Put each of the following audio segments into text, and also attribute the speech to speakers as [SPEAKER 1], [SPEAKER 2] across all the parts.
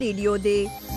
[SPEAKER 1] ریډیو دی.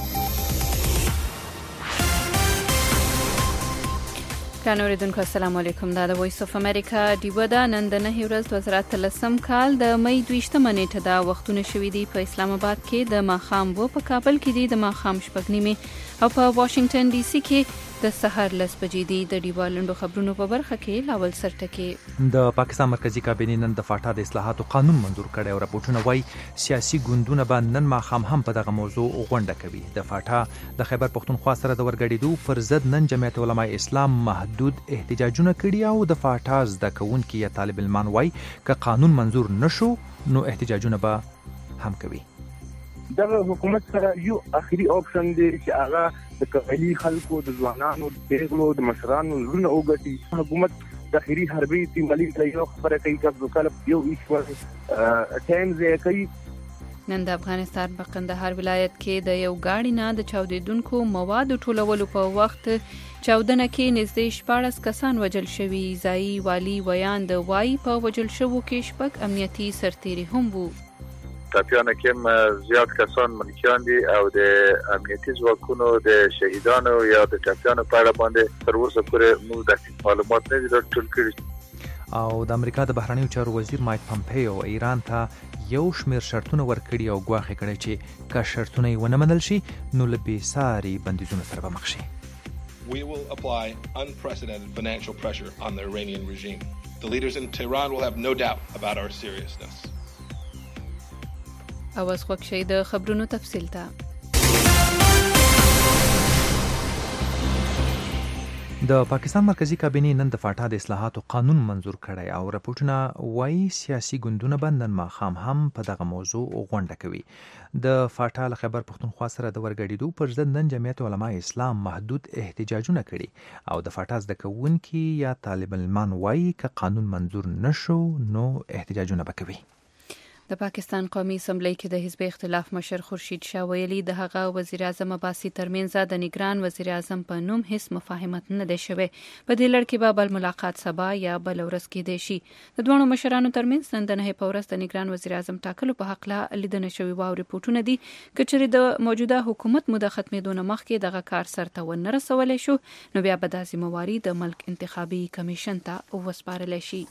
[SPEAKER 2] کانوریدونکو السلام علیکم. دا د وایس اف امریکا ډیوه ده. نن د 9 ورځ 2013 کال د مې 22 نیټه دا وختونه شوي دي په اسلام آباد کې د ماښام و، په کابل کې دي د ماښام 6:30 او په واشنگټن ډي سي کې د سحر 10 بجې دي. د ډیوه لنډو خبرونو په برخه کې لاول سرټکي
[SPEAKER 3] د پاکستان مرکزی کابینې نن د فاټا د اصلاحاتو قانون منظور کړی او راپورټونه وایي سیاسي ګوندونه به نن ماښام هم په دغه موضوع غونډه کوي. د فاټا د خیبر پښتونخوا سره د ورګډېدو پر ضد نن جمعیت علماء اسلام محدود احتجاجونه کړي او د فاټا زده کوونکي یا طالب علمان وایي که قانون منظور نشو نو احتجاجونه به هم کوي.
[SPEAKER 4] دغه حکومت سره یو اخري اپشن دی چې هغه د قبایلی خلکو د ځوانانو د پیغلو د مشرانو لونه وګټي. حکومت د اخري حربي استعمالي یو خبره کوي چې کله یو ایشور ټایم ځای کوي.
[SPEAKER 2] نن د افغانستان په قندهار ولایت کې د یو گاډي نه د چاودیدونکو موادو ټولولو په وخت چاودنه کې نږدې 14 کسان وژل شوي. ځایي والي ویان د وای په وژل شوو کې 6 امنیتي سرتیري هم وو.
[SPEAKER 5] ټاپیانو کې زیات کسان ملکیان دي او د امنیتي ځواکونو د شهیدانو یا د ټاپیانو په اړه باندې تر اوسه پورې موږ د معلومات نه دي راټول کړي.
[SPEAKER 3] او د امریکا د بهرنیو چارو وزیر مایک پمپیو ایران ته یو شمیر شرطونه ورکړي او ګواښ کړي چې که شرطونه یې ونه منل شي نو له بېساري بندیزونو سره به مخ شي.
[SPEAKER 6] We will apply unprecedented financial pressure on the Iranian regime. The leaders in Tehran will have no doubt about our seriousness.
[SPEAKER 2] اواز خوښ شي د خبرونو تفصیل ته.
[SPEAKER 3] د پاکستان مرکزی کابینې نن د فاټا د اصلاحاتو قانون منظور کړی او راپورټونه وایي سیاسي ګوندونه به نن ماښام هم په دغه موضوع غونډه کوي. د فاټا له خیبر پښتونخوا سره د ورګډېدو پر ضد نن جمعیت علماء اسلام محدود احتجاجونه کړي او د فاټا زده کوونکي یا طالب علمان وایي که قانون منظور نشو نو احتجاجونه به کوي.
[SPEAKER 2] د پاکستان قومي اسمبلی کې د حزب اختلاف مشر خورشید شاه ویلي د هغه وزیر اعظم عباسي ترمنځ د نگران وزیر اعظم په نوم هیڅ مفاهمت نه دی شوی. په دې لړ کې به بل ملاقات سبا یا بل ورځ کېدای شي. د دوه مشرانو ترمنځ نن د 9 په ورځ د نگران وزیر اعظم ټاکلو په حق لا لیدنه شوی او رپورټونه دي چې د موجوده حکومت موده ختمېدو نه مخکې دغه کار سرته ونه رسولی شو نو بیا به دا ذمہواري د ملک انتخابي کمیشن ته وسپارل شي.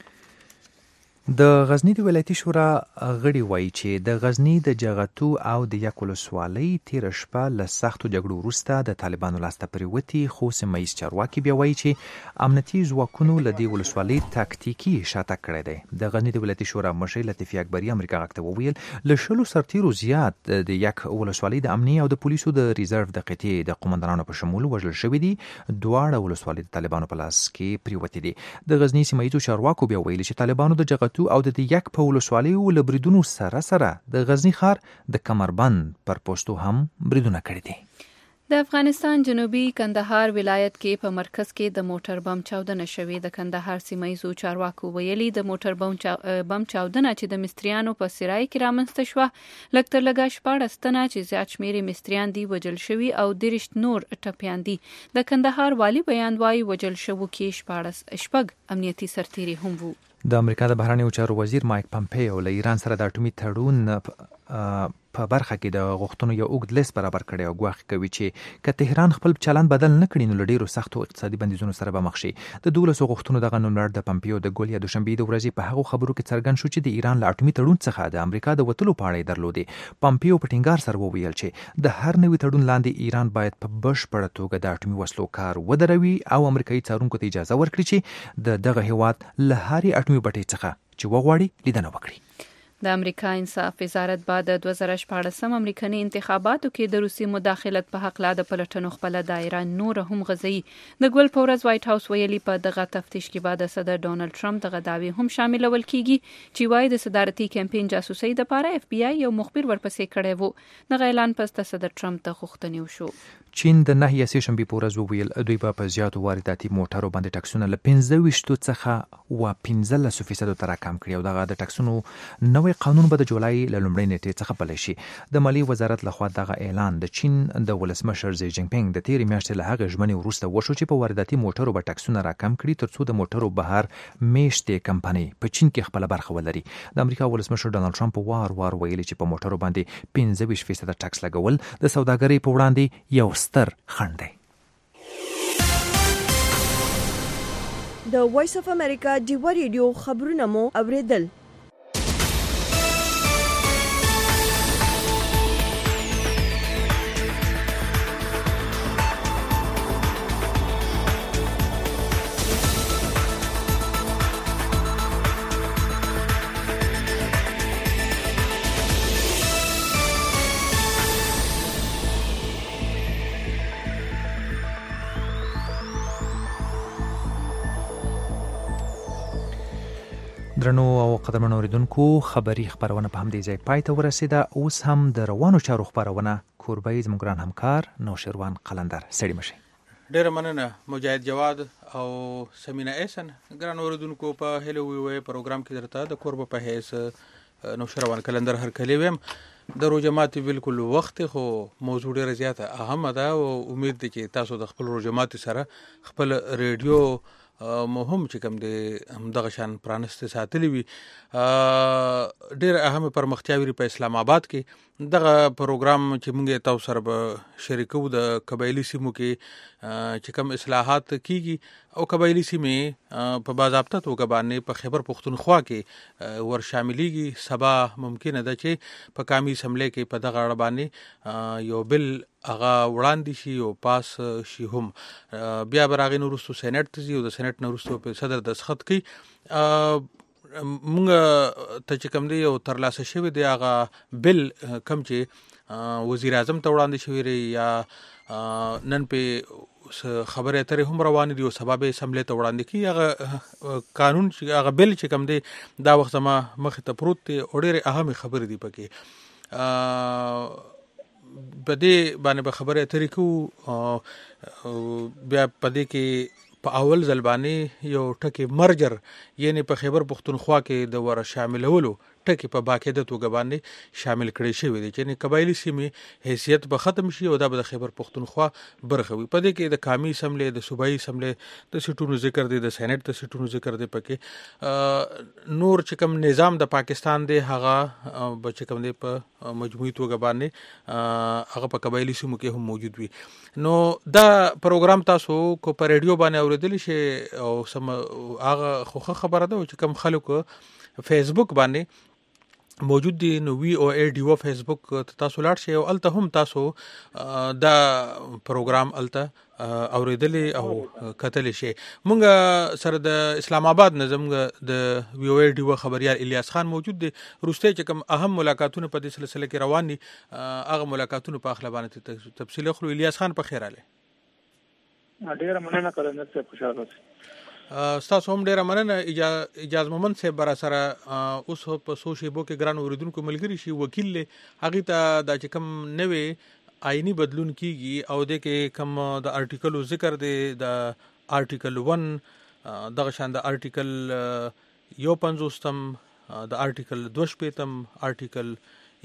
[SPEAKER 3] د غزنی د ولایتي شورا غړي وایي چې د غزنی د جغتو او د یک ولسوالۍ تیر شپه له سختو جګړو وروسته د طالبانو لاسته پریوتي، خو سیمه ییز چارواکي بیا وایي چې امنیتي ځواکونو له دې ولسوالۍ تاکتیکي شاتګ کړی دی. د غزنی د ولایتي شورا مشر لطیفي اکبري امریکا غږ ته وویل له 100 سرتیرو زیات د یک ولسوالۍ د امنیه او د پولیسو د ریزرو د قطعې د قومندانانو په شمول وژل شوي دي. دواړه ولسوالۍ د طالبانو په لاس کې پریوتي دي. د غزنی سیمه ییزو چارواکو بیا ویلي چې طالبانو د جغتو او د یک په ولسوالیو له بریدونو سره د غزنی ښار د کمربند پر پوسټو هم بریدونه کړي دي.
[SPEAKER 2] د افغانستان جنوبي کندهار ولایت کې په مرکز کې د موټر بم چاودنه شوې. د کندهار سیمه ییزو چارواکو ویلي د موټر بم چاودنه چې د مستریانو په سرای کې رامنځته شوه لږ تر لږه 14 تنه چې زیات شمېر مستریان دي وژل شوي او 30 نور ټپیان دي. د کندهار والي بیان وایي وژل شوو کې 14 امنیتي سرتیري هم وو.
[SPEAKER 3] د امریکا د بهرنیو چارو وزیر مایک پمپیو له ایران سره د اټومي تړون په برخه کې د غوښتنو یو اوږد لیست برابر کړی او ګواښ کوي چې که تهران خپل چلند بدل نه کړي نو له ډېرو سختو اقتصادي بندیزونو سره به مخ شي. د 12 غوښتنو دغه نوملړ د پمپیو د ګول یا دوشنبې د ورځې په هغو خبرو کې څرګند شو چې د ایران له اټومي تړون څخه د امریکا د وتلو په اړه یې درلودې. پمپیو په ټینګار سره وویل چې د هر نوي تړون لاندې ایران باید په بشپړه توګه د اټومي وسلو کار ودروي او امریکایي څارونکو ته اجازه ورکړي چې د دغه هیواد له هرې اټومي بټۍ څخه چې وغواړي لیدنه وکړي.
[SPEAKER 2] د امریکا انصاف وزارت بعد د 2014 امریکایي انتخاباتو کې د روسي مداخلت په حق لا د پلټنو خپل دایره نور هم غځي. د ګول په ورځ وایټ هاوس ویلي په دغه تفتیش کې بعد صدر ډونالد ټرمپ دغه دعوی هم شاملول کیږي چې وايي د صدارتي کمپاین جاسوسي د پاره اف بی آی یو مخبر ورپسې کړی وو. دغه اعلان پس صدر ټرمپ ته غوښتنې وشو.
[SPEAKER 3] چین د 9 شنبې په ورځ وویل دوی په زیاتو وارداتي موټرو باندې ټکسونه له 25 څخه 15% ته راکم کړي او دغه د ټکسونو نوې نوی قانون به د جولای له لومړۍ نیټې څخه پلی شي. د مالیې وزارت لخوا دغه اعلان د چین د ولسمشر زی جین پینګ د تیرې میاشتې له هغې ژمنې وروسته وشو چې په وارداتي موټرو به ټکسونه راکم کړي ترڅو د موټرو بهر میشتې کمپنۍ په چین کې خپله برخه ولري. د امریکا ولسمشر ډانلډ ټرمپ وار ویلي چې په موټرو باندې 25% ټکس لګول د سوداګرۍ په وړاندې یو ستر خنډ دی.
[SPEAKER 1] د وایس اف امریکا ډیوا ریډیو خبرونه مو اوریدل.
[SPEAKER 3] درنو او قدرمنو اوریدونکو خبری خبرونه په همدې ځای پای ته ورسېده. اوس هم د روانو چارو خبرونه کوربه زموږ ګران همکار نوشیروان قلندر. سړي مشي.
[SPEAKER 7] ډېره مننه مجاهد جواد او سمینا احسن. ګران اوریدونکو په هلو وی پروګرام کې درته د کوربه په حیث نوشیروان قلندر هرکلی ویم. د روجمات بالکل وخت خو موضوع ډېره زیاته اهمه ده او امید دی چې تاسو د خپل روجمات سره خپل ریډیو مهم چې کوم دی همدغه شان پرانسته ساتلی وي. ډېر اهم پرمختیاوي په اسلام آباد کې دغه پروګرام چې موږ تاسو سره به شریکو د قبایلی سیمو کې چې کوم اصلاحات کیږي او قبایلی سیمې په باضابطه توګه باندې په خیبر پختونخوا کې ور شاملېږي. سبا ممکنه ده چې په قومي اسمبلی کې په دغه اړه باندې یو بل هغه وړاندې شي او پاس شي هم. بیا به هغې نه وروستو سینټ ته ځي او د سینټ نه وروستو په صدر دستخط کوي. مونږ ته چې کوم دی یو ترلاسه شوی دی هغه بل کوم چې وزیر اعظم ته وړاندې شوی دی یا نن په خبرې اترې هم روانې دي او سبا به اسمبلی ته وړاندې کړي. هغه قانون چې هغه بل چې کوم دی دا وخت زما مخې ته پروت دی او ډېرې اهمې خبرې دي پکې. په دې باندې به خبرې اترې کوو. بیا په دې کې په اول ځل باندې یو ټکی مرجر یعنی په خیبر پختونخوا کې د ور شاملولو ټکی په باقاعده توګه باندې شامل کړي شوی دی چې قبایلی سیمې حیثیت به ختم شي او دا به د خیبر پختونخوا برخه وي. په دې کې د قومي اسمبلی د صوبایي اسمبلی د سیټونو ذکر دی، د سینټ د سیټونو ذکر دی. پکې نور چې کوم نظام د پاکستان دی هغه به چې کوم دی په مجموعي توګه باندې هغه په قبایلی سیمو کې هم موجود وي. نو دا پروګرام تاسو کو په ریډیو باندې اوریدلی شي او سم هغه خوخه خبره ده چې کوم خلکو فیسبوک باندې موجود دي. نو وی او ای ډیو فیسبوک تاسو لاړ شئ او الته هم تاسو دا پروګرام الته اوریدلی او کتلی شئ. مونږ سره د اسلام آباد نظم د وی او ای ډیو خبريال الیاس خان موجود دی. روسته چې کوم اهم ملاقاتونه په دې سلسله کې روان دي هغه ملاقاتونه په اخلا باندې تفصیل خلو. الیاس خان په خیر اله.
[SPEAKER 8] ډیره مننه کړم چې خوشاله اوسئ.
[SPEAKER 7] ستاسو هم ډیره مننه. اجازه مومند صاحب برا سره اوس په سوشیبو کې ګران اوریدونکو ملګری شي وکیل له هغه ته د چې کوم نوې آئینی بدلون کیږي او د کې کوم د ارټیکل ذکر دی د ارټیکل 1 دغه شان د ارټیکل 51 د ارټیکل 2 ارټیکل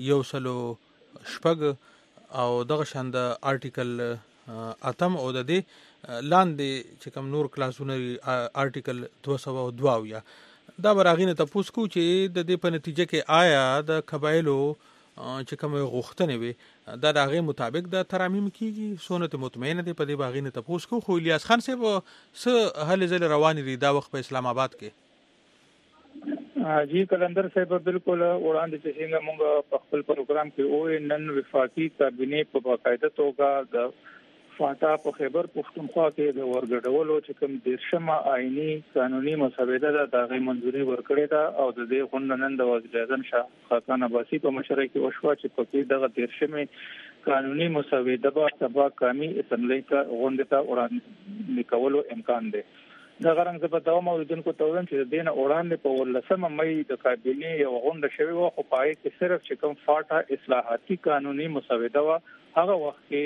[SPEAKER 7] 106 او دغه شان د ارټیکل اتم او د دې لاندې چې کوم نور کلاسونه ارټیکل 202 یا دا براغینه تاسو کو چې د دې په نتیجه کې آیا د قبایلو چې کوم غوښتنې وي دا دغه مطابق د ترامیم کیږي سونت مطمئنه دی. په دې باغینه تاسو کو خو الیاس خان صاحب س هل زل روان دي دا وخت په اسلام آباد کې.
[SPEAKER 8] جی قلندر صاحب بالکل وړاندې چې څنګه موږ په خپل پروګرام کې او نن وفاقي کابینه په باقاعده توګه د فاتا په خیبر پختونخوا کې د ورګډولو چې کوم دیرشمه آئینی قانوني مسوده ده دغه منځوري ورکړې ده او د دې غونډنن د وزیر اعظم شاه خاقان عباسی په مشرۍ کې وشو چې په کې دغه دیرشمه قانوني مسوده به سبا قومي اسمبلی ته غونډه ته وړاندې کولو امکان دی. دا غرنګ په دوام اوریدونکو ته وایم چې د دین وړاندې په 18 مې د کابینې یو غونډه شوې و خو پای کې صرف چې کوم فاټا اصلاحاتي قانوني مسوده و هغه وخت کې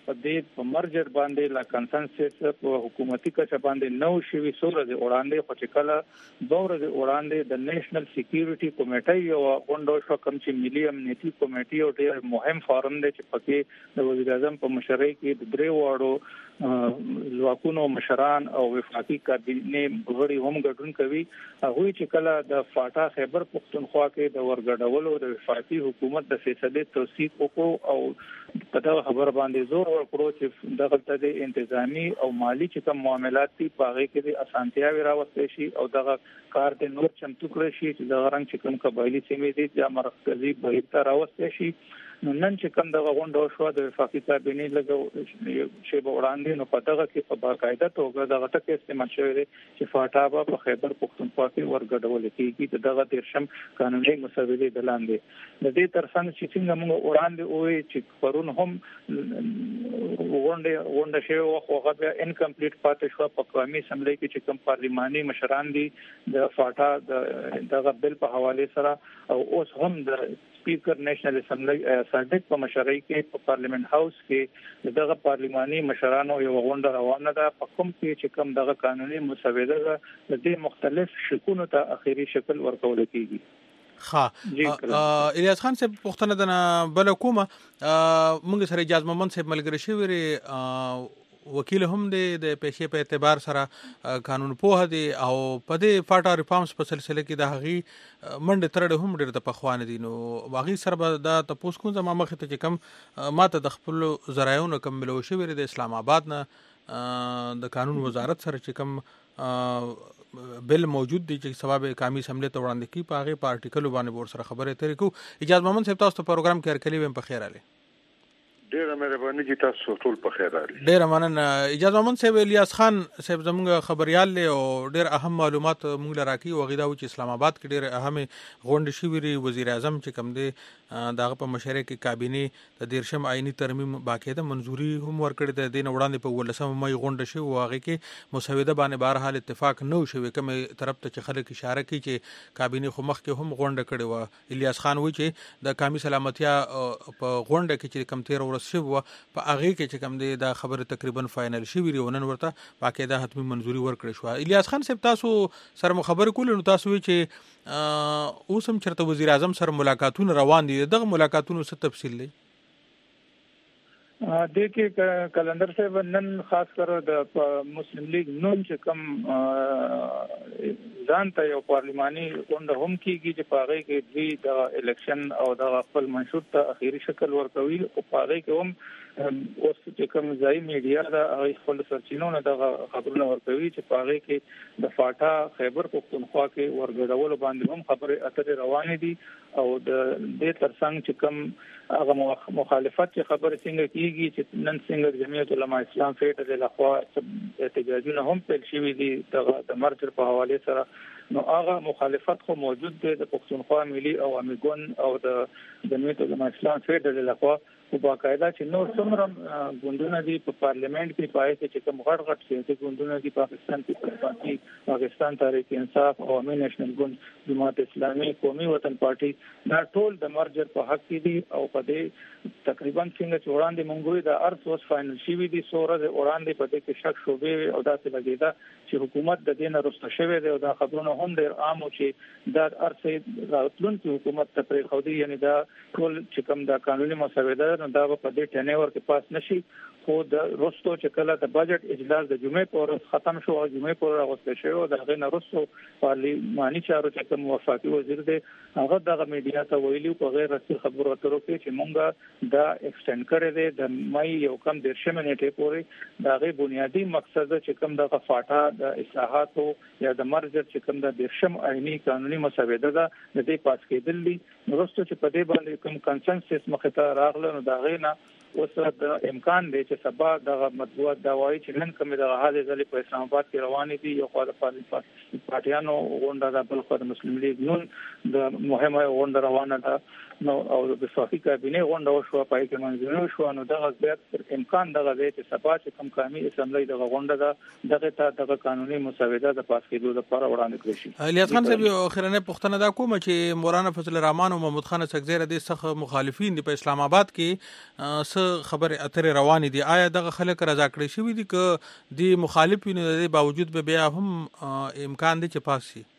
[SPEAKER 8] په دې په مرجر باندې لا کنسنسس په حکومتي کچه باندې نو شوي سورز وړاندې خو چې کله دورز وړاندې د نېشنل سکیورټي کمیټې یو غونډه شو کوم چې ملي امنیتي کمیټې او ډېر مهم فورم دی چې پکې د وزیر اعظم په مشرۍ کې د درې واړو ځواکونو مشران او وفاقي کابینه غړي هم ګډون کوي. هغه چې کله د فاټا خیبر پختونخوا کې د ورګډولو د وفاقي حکومت د فیصله توثیق وکړو او په دا خبر باندې زور ورکړو چې دغه د انتظامی او مالی چې کوم معاملات دي په هغه کې د اسانتیاوي راوستي شي او دغه کار د نور چمتو کړی شي چې دغه رنګ چې کوم قبایلی سیمې دي د مرکزی بهیر ته راوستي شي. نن چې کوم دغه غونډه شو د وفاقي کابینه لګو چې وړاندې نو په دغه کې په باقاعده توګه دغه ټکي استعمال شوی دی چې فاټا په خیبر پختونخوا کې ورګډول کېږي دغه دیرشم قانوني مسودې د لاندې د دې ترڅنګ چې څنګه موږ وړاندې وې چې پرون هم غونډه شوی او هغه بیا انکمپلیټ پاتې شو په قومي اسمبلی کې چې کوم پارلماني مشران دي د فاټا دغه بل په حواله سره او اوس هم د سپیکر نېشنل اسمبلی صادق په مشرۍ کې په پارلیمنت هاوس کې دغه پارلماني مشرانو یو غونډه روانه ده په کوم کې چې کوم دغه قانوني مسوده ده د دې مختلف شکونو ته اخیری شکل ورکول کیږي.
[SPEAKER 7] الیاس خان صاحب پښتنه د بل کومه موږ سره اجازه محمد صاحب ملګری شوی وکیل هم دی د پیښې په اعتبار سره قانون پوه دی او په دې فاټا ریفارمز په سلسله کې د هغې منډه ترړه هم ډېر د پخوانه دي نو هغې سره به دا تپوس کوم زما مخې ته چې کوم ماته د خپل ذرایعونو کم ملو شوی د اسلام آباد نه د قانون وزارت سره چې کوم بل موجود دی چې سبب قومي اسمبلی ته وړاندې کی په هغې په آرټیکل باندې ور سره خبرې اترې کوو. اجازه محمد صاحب تاسو ته پروګرام کې هرکلی ویم په خیر علي.
[SPEAKER 9] ډیره مهرباني چې تاسو ټول په خیر راغلی.
[SPEAKER 7] ډیره مننه. اجازه محمد صاحب الیاس خان صاحب زموږ خبريال له او ډیر اهم معلومات موږ لراکي او غیدا چې اسلام آباد کې ډیر اهم غونډه شوی وزیر اعظم چې کوم دی دغه په مشرۍ کې کابینه د دیرشم آئینی ترمیم باقاعده منزوري هم ورکړې ده. د وړاندې په 18 مې غونډه شو او هغه کې مسوده باندې بهر حال اتفاق نه شوی کوم طرف ته چې خلک اشاره کوي چې کابینه خو مخ کې هم غونډه کړې و. الیاس خان وایي چې د قومي سلامتیا په غونډه کې چې کم 13 ورځې شو په هغه کې چې کوم دی دا خبره تقریبا فائنل شوی ونن ورته باقاعده حتمی منزوري ورکړې شو. الیاس خان صاحب تاسو سره خبرې کول نو تاسو وی چې اوس هم چرته وزیر اعظم سره ملاقاتونه روان دي دغه ملاقاتونو څه تفصیل لري؟
[SPEAKER 8] د کې کلندر صاحب نن خاص کر د مسلم لیگ نون چې کوم ځان ته یو پارلماني غونډه هم کیږي چې په هغه کې د الیکشن او د خپل منشور ته اخیری شکل ورکوي او په هغه کې هم اوس چې کوم ځای میډیا دا خپل سرچینو نه د خبرونه ورکوي چې په هغه کې د فاټا خیبر پختونخوا کې ورګډول باندې هم خبرې اترې روانې دي او د دې ترڅنګ چې کوم هغه مخالفت چې خبره څنګه کیږي چې نن څنګه جمعیت علماء اسلام فیټ د لخوا احتجاجونه هم پیل شوي دي د مرجر په حواله سره نو هغه مخالفت خو موجود دی د پښتونخوا ملي او امیګون او د جمعیت علماء اسلام فیټ د لخوا په باقاعده چې نور څومره ګوندونه دي په پارلیمنت کې پای کې چې کوم غټ سیاسي ګوندونه دي پاکستان پیپلز پارټي پاکستان تحریک انصاف او امین نېشنل ګوند جماعت اسلامي قومي وطن پارټي دا ټول د مرجر په حق کې دي او په دې تقریبا څنګه چې وړاندې مونږ د ارث اوس فائنل شوی دي سوره د وړاندې په دې کې شک شوبې او داسې لګیدا چې حکومت د دین رسته شوی دی او دا خبرونه هم ډیر عام او چې د ارث راتلونکي حکومت ته پرې خو دي یعنی دا ټول چې کوم د قانوني مسوده دا په دې ټنیور کې پاس نشي خو د رستو چې کله د بجټ اجلاس د جمعې پر ختم شو او جمعې پر راغوسته شو د غن رستو پارلماني چارو چې کوم وفاقي وزیر دی هغه د میډیا ته ویلي په غیر رسمي خبرو اترو کې چې مونږه دا ایکسټند کړی دی د مې یو کم 10 منټې پورې دا غي بنیادی مقصد چې کوم د فاټا د اصلاحاتو یا د مرجر چې کوم د 10 آئینی قانوني مسوده ده د دې پاس کېدل دي رستو چې په دې باندې کوم کنسنسس مخه ته راغله نو دا غینا اوس د امکان دی چې سبا د مطبوعات دا وایي چې نن کومه د حاله ځلې په اسلام آباد کې روانې دي یو خو د پارټیانو غونډه د بل خو د مسلم لیگ نون د مهمه غونډه روانه ده نو او د وفاقي کابینه غونډه وشو پای کې منځونه شو نو دغه زیات امکان دغه دی چې سبا چې کوم قومي اسمبلی دغه غونډه دغه قانوني مسوده د پاس کېدو لپاره وړاندې کړی شي.
[SPEAKER 7] الیاس خان صاحب اخرنه پښتنه دا کوم چې مولانا فضل الرحمن او محمود خان سګزیره د سخت مخالفین دي په اسلام آباد کې څه خبر اترې روان دي. آیا دغه خلک رضا کړی شوی دي ک د مخالفینو د باوجود به بیا هم امکان دی چې پاس شي؟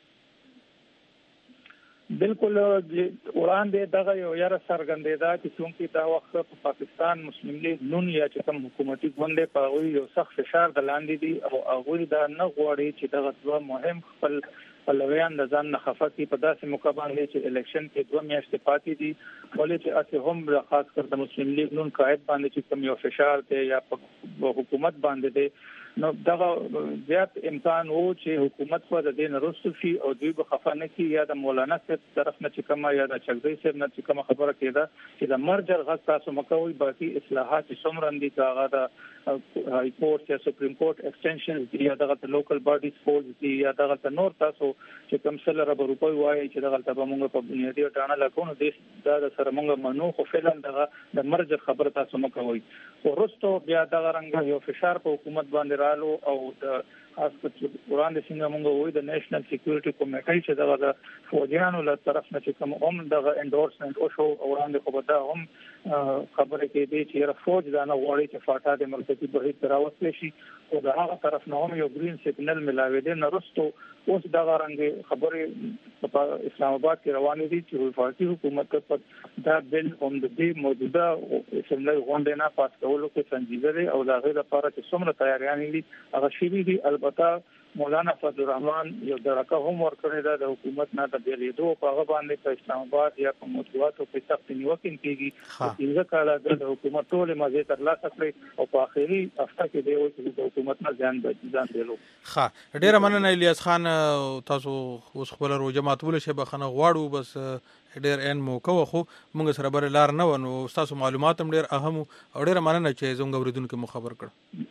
[SPEAKER 8] بالکل وړاندې دغه یو یاره څرګندېدا چې څومره دا وخت په پاکستان مسلم لیگ نون یا چې کوم حکومتي ګوند په یو سخت فشار د لاندې دي او هغه دا نه غواړي چې دغه ډول مهم خپل پلویان د ځان نه خفه کی په داسې موقع باندې چې الیکشن کې 2 میاشتې پاتې دي ولې چې اته هم خاص کر د مسلم لیگ نون قائد باندې چې کوم یو فشار دی یا په حکومت باندې دی نو دغه زیات امکان وو چې حکومت په د دین رسو شي او دوی به خفه نه کی یا د مولانا صاحب طرف نه چې کومه یا د چغدي صاحب نه چې کومه خبره کېده چې د مرجر غږ تاسو مکوئ باقي اصلاحات څومره دي کاغه د هاي کورټ یا سپریم کورټ ایکسټنشن یا دغه لوکل باډیز فولز دي یا دغه نور تاسو چې کوم سره رب روپوي وایي چې دغه ته موږ په بنیادی ټانه لکونه د سره موږ منو خو فعلا دغه د مرجر خبره تاسو مکوئ ورستو بیا دغه رنګ یو فشار په حکومت باندې رالو او د خاص وړاندې څنګه موږ وایو د نېشنل سکیورټي کمیټې چې دغه د فوجیانو له طرف نه چې کوم هم دغه انډورسمنت او شو وړاندې خو به دا هم خبره کې دی چې فوج دا نه غواړي چې فاټا د مرکزي بهیر تراوسل شي او د هغه طرف نه هم یو گرین سیګنل ملاوي دي نرستو اوس دغه رنګ خبره په اسلام آباد کې روانې دي چې وفاقي حکومت په دا بل هم د دې موجوده اسمبلی غونډه نه پاس کولو کې سنجیده دي او دا غیر لپاره چې څومره تیاریان دي هغه شی دي. البته مولانا فضل الرحمن یو درکه هم ورکړی دا د حکومت نه د بیلیدو په هغه باندې په اسلام آباد یا په موضوعاتو په سخت نیوکه کیږي چې کله د حکومت ټول مزه تر لاسه کړی او په اخیری هفته کې دی چې د حکومت نه ځان دیلو.
[SPEAKER 7] ښه ډیره مننه الیاس خان تاسو اوس خپل روزه ماتول شي بخنه غواړو بس ډیر ان مو کوو خو موږ سره بر لار نه ونو تاسو معلومات هم ډیر اهم او ډیره مننه چې زموږ اوریدونکو مو خبر کړ.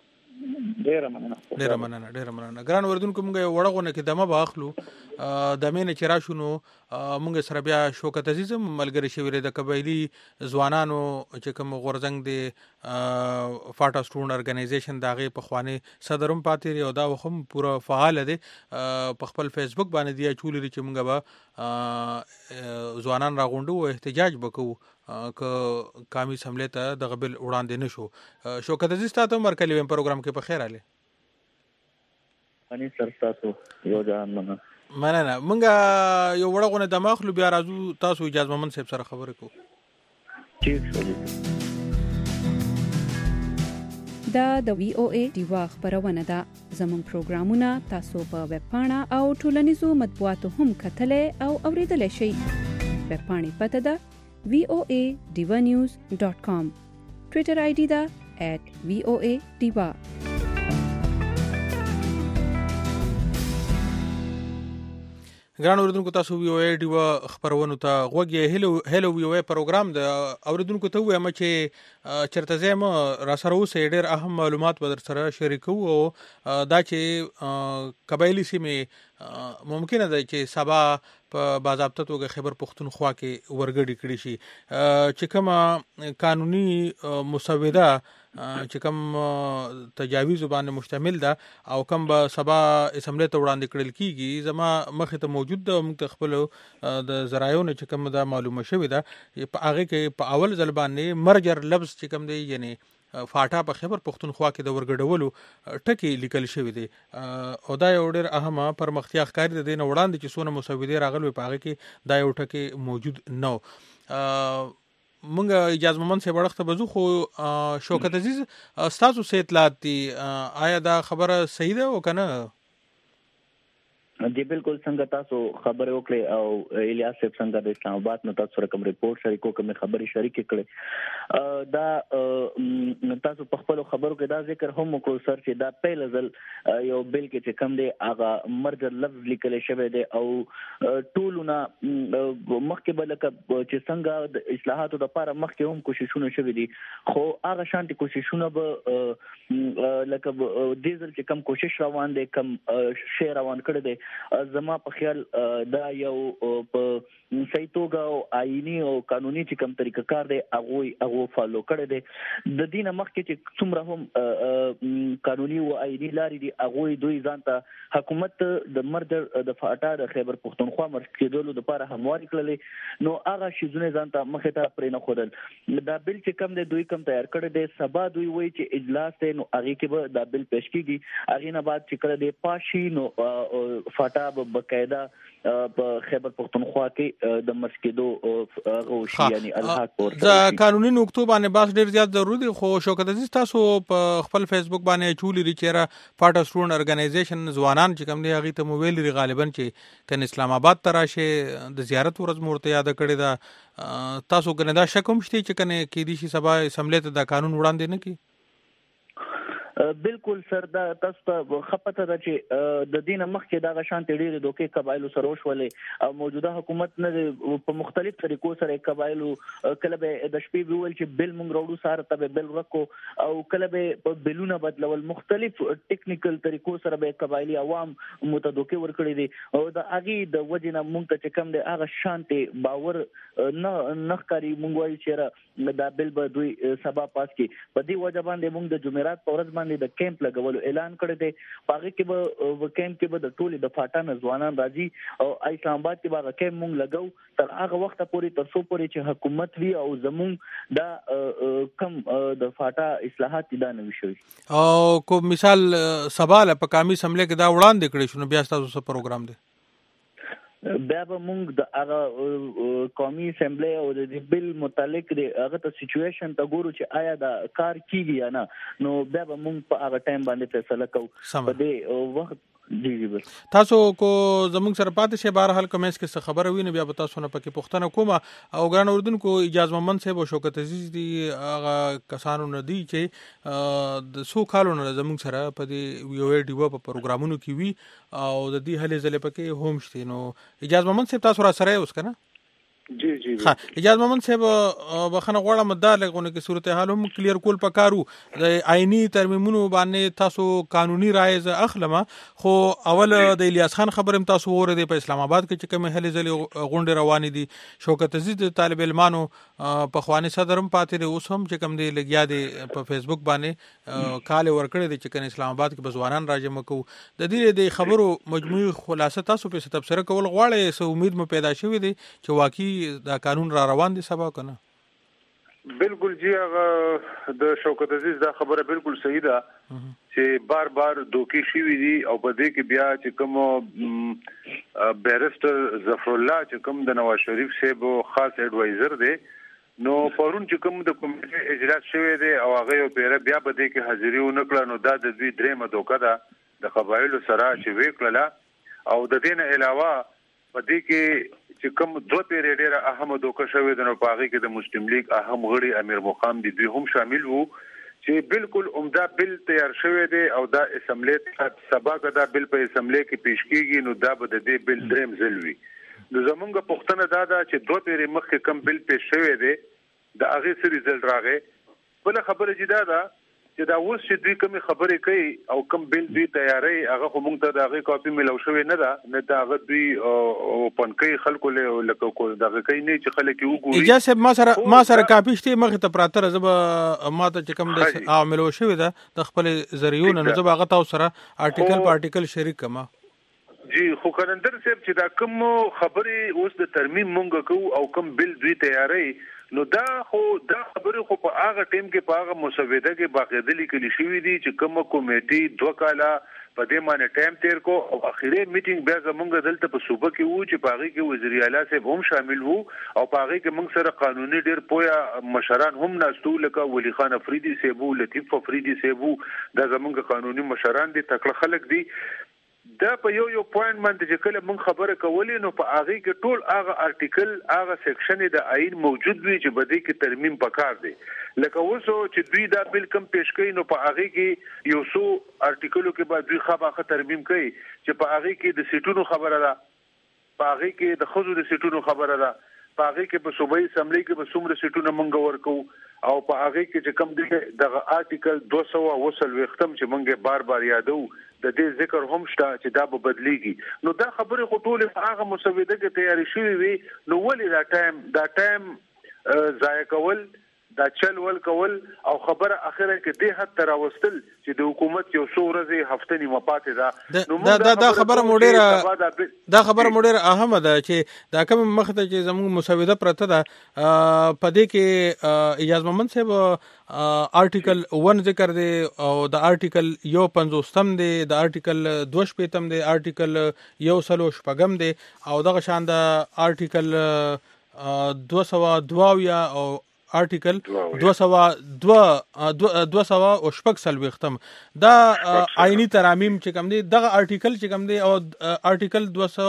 [SPEAKER 8] ډیره مننه
[SPEAKER 7] ګران اوریدونکو موږ یو وړغونه کې دمه باخلو د مینې چې راشونو موږ سره بیا شوکت عزیز ملګری شوی د قبایلی ځوانانو چې کوم غورځنګ دی فاټا سټون ارګنایزیشن دغه په خواني صدرم پاتې او دا هم پوره فعال دی په خپل فیسبوک باندې دی چولې چې موږ به ځوانان راغونډو او احتجاج وکړو ک قومي سملې ته د غبل وړاندې نشو. شوکت عزیز تاسو مرکلی ویم پروګرام کې په خیر اله
[SPEAKER 10] اني سر تاسو یو ځان
[SPEAKER 7] مننه مونږه یو وړغونه د مخلو بیا راځو تاسو اجازه ممن صاحب سره خبرې کو.
[SPEAKER 2] دا د وی او ای دیوا خبرونه ده. زموږ پروګرامونه تاسو په ویب پاڼه او ټولنیزو مطبوعاتو هم کتلې او اوریدلای شئ. ویب پاڼې پته ده voanews.com. ټویټر آی ډی ده @voadiva.
[SPEAKER 7] ګران اوریدونکو تاسو وی او ای ډیوا خبرونه ته غوږی هلو وی او ای پروګرام د اوریدونکو ته وایم چې چرته زم را سره اوسه ډیر اهم معلومات به در سره شریکو او دا چې قبایلی سیمه ممکنه ده چې سبا په باضابطه توګه خیبر پختونخوا کې ورګړي کړي شي چې کومه قانوني مسوده چې کوم تجاویز باندې مشتمل ده او کوم به سبا اسمبلی ته وړاندې کړل کیږي زما مخه ته موجود ده موږ خپل د زرایو نه چې کوم دا معلومه شوی ده په هغه کې په اول ځل باندې مرجر لفظ چې کوم دی یعنی فاټا په خیبر پختونخوا کې د ورګډولو ټکی لیکل شوی دی او دا یو ډېر اهمه پرمختیا ښکاري د دین وړاندې چې سونه مسودې راغلي په هغه کې دا یو ټکی موجود نو. مونږ اجازه ممن سه وړخته بزو خو شوکت عزیز تاسو سه اطلاعات دي آیا دا خبره صحیح ده او کنه؟
[SPEAKER 10] جی بالکل څنګه تاسو خبرې وکړې او الیاس صاحب څنګه د اسلام آباد نو تاسو سره کوم ریپورت شریکو کوم خبري شریک کړي دا تاسو په خپل خبرو کې دا ذکر هم وکړو سر چې دا پیل ځل یو بل کې چې کم دی هغه مرجر لفظ لیکل شوی دی او ټولونه مخکې به لکه چې څنګه د اصلاحاتو لپاره مخکې هم کوششونه شوي دي خو هغه شانتي کوششونه به لکه دې ځل چې کم کوشش روان دی کم شی روان کړی دی زما په خیال دا یو په صحیح توګه او آئینی او قانوني چې کم طریقه کار دی هغه فالو کړی دی د دینه مخکې چې څومره هم قانوني او آئینی لارې دي هغه دوی ځان ته حکومت د مرجر د فاټا د خیبر پښتونخوا مرکزیدلو لپاره همواري کړلې نو هغه شیزونه ځان ته مخه ته پرې نه خودل دا بل چې کم دی دوی کم تیار کړی دی سبا دوی وایي چې اجلاس دی نو هغه کې به دا بل پیش کیږي هغه نه بعد چې کړه دی پاشي نو فاټا به باقاعده په خیبر پښتونخوا کې د مسکدو غوشي یعنی الحق
[SPEAKER 7] ورته د قانوني نقطو باندې باس ډیر زیات ضروري دی خو شوکت عزیز تاسو په خپل فیسبوک باندې چولې ریچره پارټ سټوډنټ ارګنایزیشن ځوانان چې کوم دی هغه ته موویل لري غالبا چې کن اسلام آباد تراشه د زیارت ورځ مورته یاد کړی دا تاسو کنه دا شکم شته چې کنه کې دي شي سبا اسمبلی ته د قانون وړاندې نه کی
[SPEAKER 10] بالکل سر دا تاسو ته خپته ده چې د دینه مخکې دا غشان تډیر دوکې قبایلو سره وشولې او موجوده حکومت نه په مختلف طریقو سره قبایلو کله به د شپې ویل چې بل مونږ وروړو سره ته بل رکو او کله به په بلونه بدلول مختلف ټیکنیکل طریقو سره به قبایلی عوام متدوکې ورکړي دي او د اغي د وجنه مونږ ته کم دی هغه شانته باور نه ښکاری مونږ وایي چې دا بل به دوی سبا پاس کی په دې وجه باندې مونږ د جمعرات په ورځ د کیمپ لګولو اعلان کړی دی پاغه کې به کیمپ کې به د ټولې د فاټا ځوانان راځي او اسلام آباد کې به کیمپ مونږ لګو تر هغه وخت پورې تر څو پورې چې حکومت وی او زمونږ دا کم د فاټا اصلاحات دا نه وشوي
[SPEAKER 7] او کو مثال سوال په قومي اسمبلی کې دا وړاندې کړی شنو بیا تاسو سره پروګرام دی
[SPEAKER 10] بیا به مونږ د هغه قومي اسمبلی او د بل متعلق د هغه ته سچويشن ته ګورو چې آیا دا کار کیږي یا نه نو بیا به مونږ په هغه ټایم باندې فیصله کوو په دې وخت جی بس
[SPEAKER 7] تاسو کو زمونږ سره پاتې شي بهر حال کومه اس کې خبر ویني بیا به تاسو نه پکې پښتنه کومه او ګران اردوونکو اجازه ممن صاحب او شوکت عزیز دي هغه کسانو نه دي چې د سو کالو نه زمونږ سره په دې یو ډیو په پروګرامونو کې وی او د دې هلې ځلې پکې هوم شته نو اجازه ممن صاحب تاسو را سره اوس کنه
[SPEAKER 9] جی جی
[SPEAKER 7] ها اجازه ممن صاحب بخنه غواړم مدار لګونه کې صورتحال هم کلیر کول پکارو د آئینی ترمیمونو باندې تاسو قانوني رائے اخلمه خو اول د الیاس خان خبرم تاسو وره دی په اسلام آباد کې چې کوم هلې ځلې غونډه روانې دي شوکت عزیز طالب علمانو په خواني صدرم پاتې اوس هم چې کوم دی لګیا دی په فیسبوک باندې کال ورکړی دی چې کن اسلام آباد کې بزوانان راجم کو د دې د خبرو مجموعي خلاصه تاسو په تبصره کول غواړئ سو امید مو پیدا شوې دي چې واقعي دا قانون را روان دي سبا کنه
[SPEAKER 9] بالکل جی هغه د شوکت عزیز دا خبره بالکل صحیح ده چې بار بار دوکي شوی دي او په دې کې بیا چې کوم بیرسټر ظفر الله چې کوم د نواز شریف صاحب خاص ایڈوایزر دی نو پرون چې کوم د کمیټې اجلاس شوی دی او هغه یو پیر بیا به دې کې حاضری ونکړه نو دا د دوی درېمه دوکه ده د قبایلو سره چې وکړه او د دې نه علاوه په دې کې چې کوم دوه پیری ډیره اهمه دوکه شوې ده نو پاغي کې د مسلم لیگ اهم غړي امیر مقام دي دوی هم شامل وو چې بالکل عمده بل تیار شوی دی او دا اسمبلی سبا کدا بل په اسمبلی کې پیش کیږي نو دا به د دې بل دریم ځلوي نو زمونږ پښتنه دا ده چې دوه پیری مخکې کم بل پیش شوی دی د هغه سری ریزلټ راغی بل خبره جدا ده چې دا اوس چې دوی کومه خبرې کوي او کوم بل دوی تیاری هغه هم ته د هغه کاپی ملو شوی نه ده نه دا هغه دوی اوپن کوي خلکو له لکه دغه کوي نه چې خلک وګوري
[SPEAKER 7] اجازه ما سره کاپی شته مخه ته پراتره زب ما ته چې کوم د عاملو شوی ده د خپل ذریعون نه زب هغه تاسو سره آرټیکل شریک کما
[SPEAKER 9] جی خو کلندر صاحب چې دا کوم خبرې اوس د ترمیم مونږ کو او کوم بل دوی تیاری نو دا خبره خو په هغه ټیم کې په هغه مسوده کې باقاعده لیکل شوی دی چې کوم کمیټي 2 کاله په دې باندې ټایم تیر کو او اخیری میټینګ بیا زمونږ دلته په صوبه کې وو چې پاغي کې وزیر اعلی صاحب هم شامل وو او پاغي کې موږ سره قانوني ډیر پویا مشران هم ناستو لکه ولی خان افریدي صاحب لطیف افریدي صاحب دا زمونږ قانوني مشران دي تکړه خلک دي دا په یو پوینټ باندې چې کله موږ خبره کولې نو په هغه کې ټول هغه آرټیکل هغه سیکشن د آئین موجود وي چې بده کې ترمیم پکار دی لکه وسو چې دوی دا بل کم پیش کړي نو په هغه کې یو څو آرټیکلو کې بعد دوی خبره ترمیم کوي چې په هغه کې د سیټونو خبره ده، په هغه کې د خزو د سیټونو خبره ده، په هغه کې په صوبایي اسمبلی کې به څومره سیټونه مونږ ورکو، او په هغه کې چې کوم دغه آرټیکل 220 چې مونږه بار بار یادو د دې ذکر هم شته چې دا به بدليږي. نو دا خبره خو ټول هغه مسوده کې تیاری شوی وي، نو ولې دا ټایم ضایع کول، دا چل ول کول او خبره اخره کې دې حد تر واستل چې د حکومت یو څو ورځې هفته نیمه پاتې ده.
[SPEAKER 7] دا خبره موډیره اهمه ده چې دا کوم مخته چې زموږ مسوده پرته ده په دې کې اجازه مند صاحب آرټیکل 1 ذکر دی او د آرټیکل 150 دی، د آرټیکل 2 دی، آرټیکل 160 دی او دغه شان د آرټیکل 202 او آرټیکل 200 دا آئینی ترامیم چې کوم دی، دغه آرټیکل چې کوم دی او آرټیکل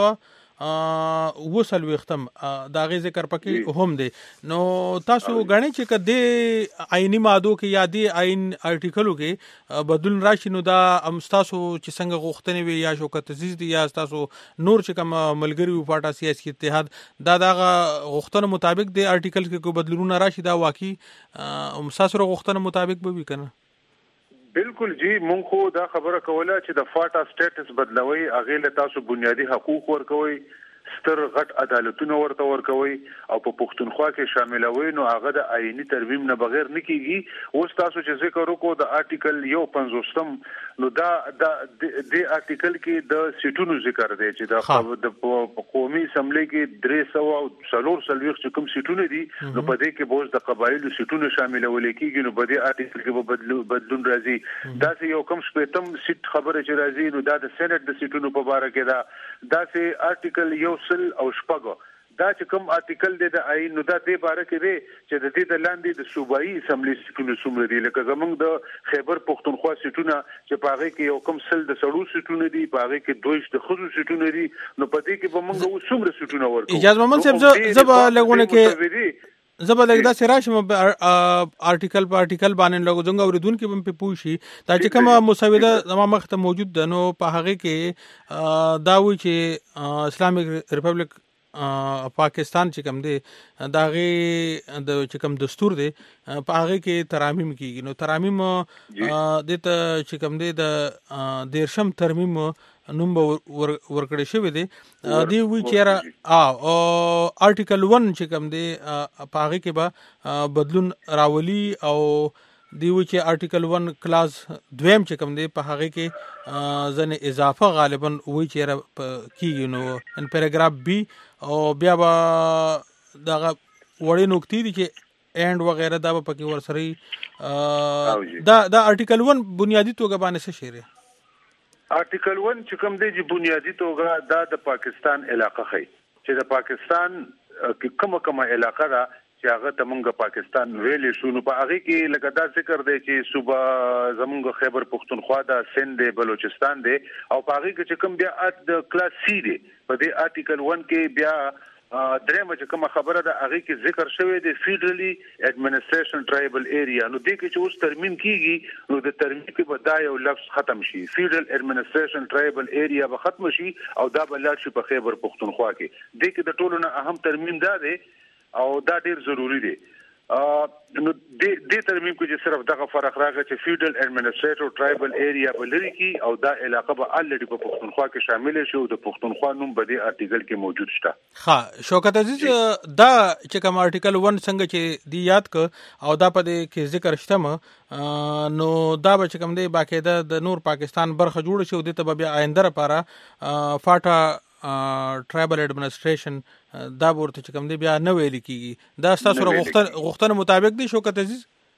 [SPEAKER 7] 220 دا غي ذکر پکې هم دی. نو تاسو غنی چې کدی آئینی ماده کې یا دی آئین آرټیکلو کې بدلون راشي، نو دا تاسو چې څنګه غوښتنې وي یا شوکت عزیز دی یا تاسو نور چې کوم ملګری و پاټا سیاسي اتحاد دا دغه غوښتنه مطابق دی آرټیکل کې کوم بدلون راشي، دا واقعي مساسره غوښتنه مطابق به وي کنه؟
[SPEAKER 9] بالکل جی، مونږ خو دا خبره کوله چې د فاټا سټیټس بدلوي، هغه له تاسو بنیادی حقوق ورکوي، ستر غټ عدالتونه ورته ورکوي او په پښتونخوا کې شاملوي، نو هغه د آئینی ترمیم نه بغیر نه کیږي. اوس تاسو چې ذکر وکړو د آرټیکل 150 نو دا د آرټیکل کې د سیټونو ذکر دی چې د قومي اسمبلی کې 340 چې کوم سیټونه دي نو په دې کې بوز د قبایلو سیټونه شاملول کیږي، نو په دې آرټیکل کې به بدلون راځي. دا چې یو کم شپږم سیټ خبره چې راځي نو دا د سېنات د سیټونو په اړه کې دا چې آرټیکل 160 دا چې کوم آرټیکل دی د آئین نو دا دې باره کې دی چې د دې د لاندې د صوبایي اسمبلی سیټونو څومره دي، لکه زمونږ د خیبر پښتونخوا سیټونه چې په هغه کې یو کم سل د سړو سیټونه دي، په هغه کې 2 د خزو سیټونه دي، نو په دې کې به موږ څومره سیټونه ورکو.
[SPEAKER 7] اجازه مند صاحب زبا لګونه کې زبا لګدا سراشم آرټیکل په آرټیکل باندې لګو څنګه اوریدون کې په پوښي دا چې کومه مسوده زموږ مخته موجود ده، نو په هغه کې دا وی چې اسلامیک ریپبلیک پاکستان چې کوم دی دا غي د چې کوم دستور دی په هغه کې ترامیم کیږي، نو ترامیم د چې کوم دی د دیرشم ترمیم نوم ورکړی شوی دی دی وی چیرې آرټیکل 1 چې کوم دی په هغه کې به بدلون راولي او دی وی چې آرټیکل 1 کلاس 2 چې کوم دی په هغه کې ځنه اضافه غالبا وی چیرې کیږي، نو ان پیراګراف بی او بیا به دغه وړي نقطې دي چې اینڈ وغیرہ دا په کې ورسره دا آرټیکل 1 بنیادی توګه باندې څه شی دی؟
[SPEAKER 9] آرټیکل 1 چې کوم دی چې بنیادی توګه دا د پاکستان علاقه خي چې د پاکستان کومه علاقه ده چې هغه ته مونږ پاکستان ویلې شو، نو په هغه کې لکه دا ذکر دی چې صوبه زمونږ خیبر پښتونخوا دا سند دی، بلوچستان دی، او په هغه کې چې کوم بیا د کلاس سی دی په دې آرټیکل 1 کې بیا درېمه چې کومه خبره ده هغه کې ذکر شوی دی فیډرلی ایڈمنسټریشن ټرایبل ایریا، نو دې کې چې اوس ترمیم کیږي نو د ترمیم کې به دا یو لفظ ختم شي، فیډرل ایڈمنسټریشن ټرایبل ایریا به ختم شي او دا به لاړ شي په خیبر پښتونخوا کې. دې کې د ټولو نه اهم ترمیم دا دی او دا ډیر ضروری دی. نو د ترمیم کې چې صرف دغه فرق راغی چې فیډرل ایڈمنسټریټر ټرایبل ایریا بلری کی او دا علاقه به الریډي په پښتونخوا کې شامل شي او د پښتونخوا نوم به د آرټیکل کې موجود شته.
[SPEAKER 7] ها شوکت عزیز دا چې کوم آرټیکل 1 څنګه چې دی یاد ک او دا په دې کې ذکر شته نو دا به چې کوم دی باقاعده د نور پاکستان برخه جوړ شي او د ته بیا آینده لپاره فاټا ټرایبل ایڈمنسټریشن دا ورته چې کوم دی بیا نه ویل کیږي، دا تاسو غوښتنه مطابق دی شوکت عزیز؟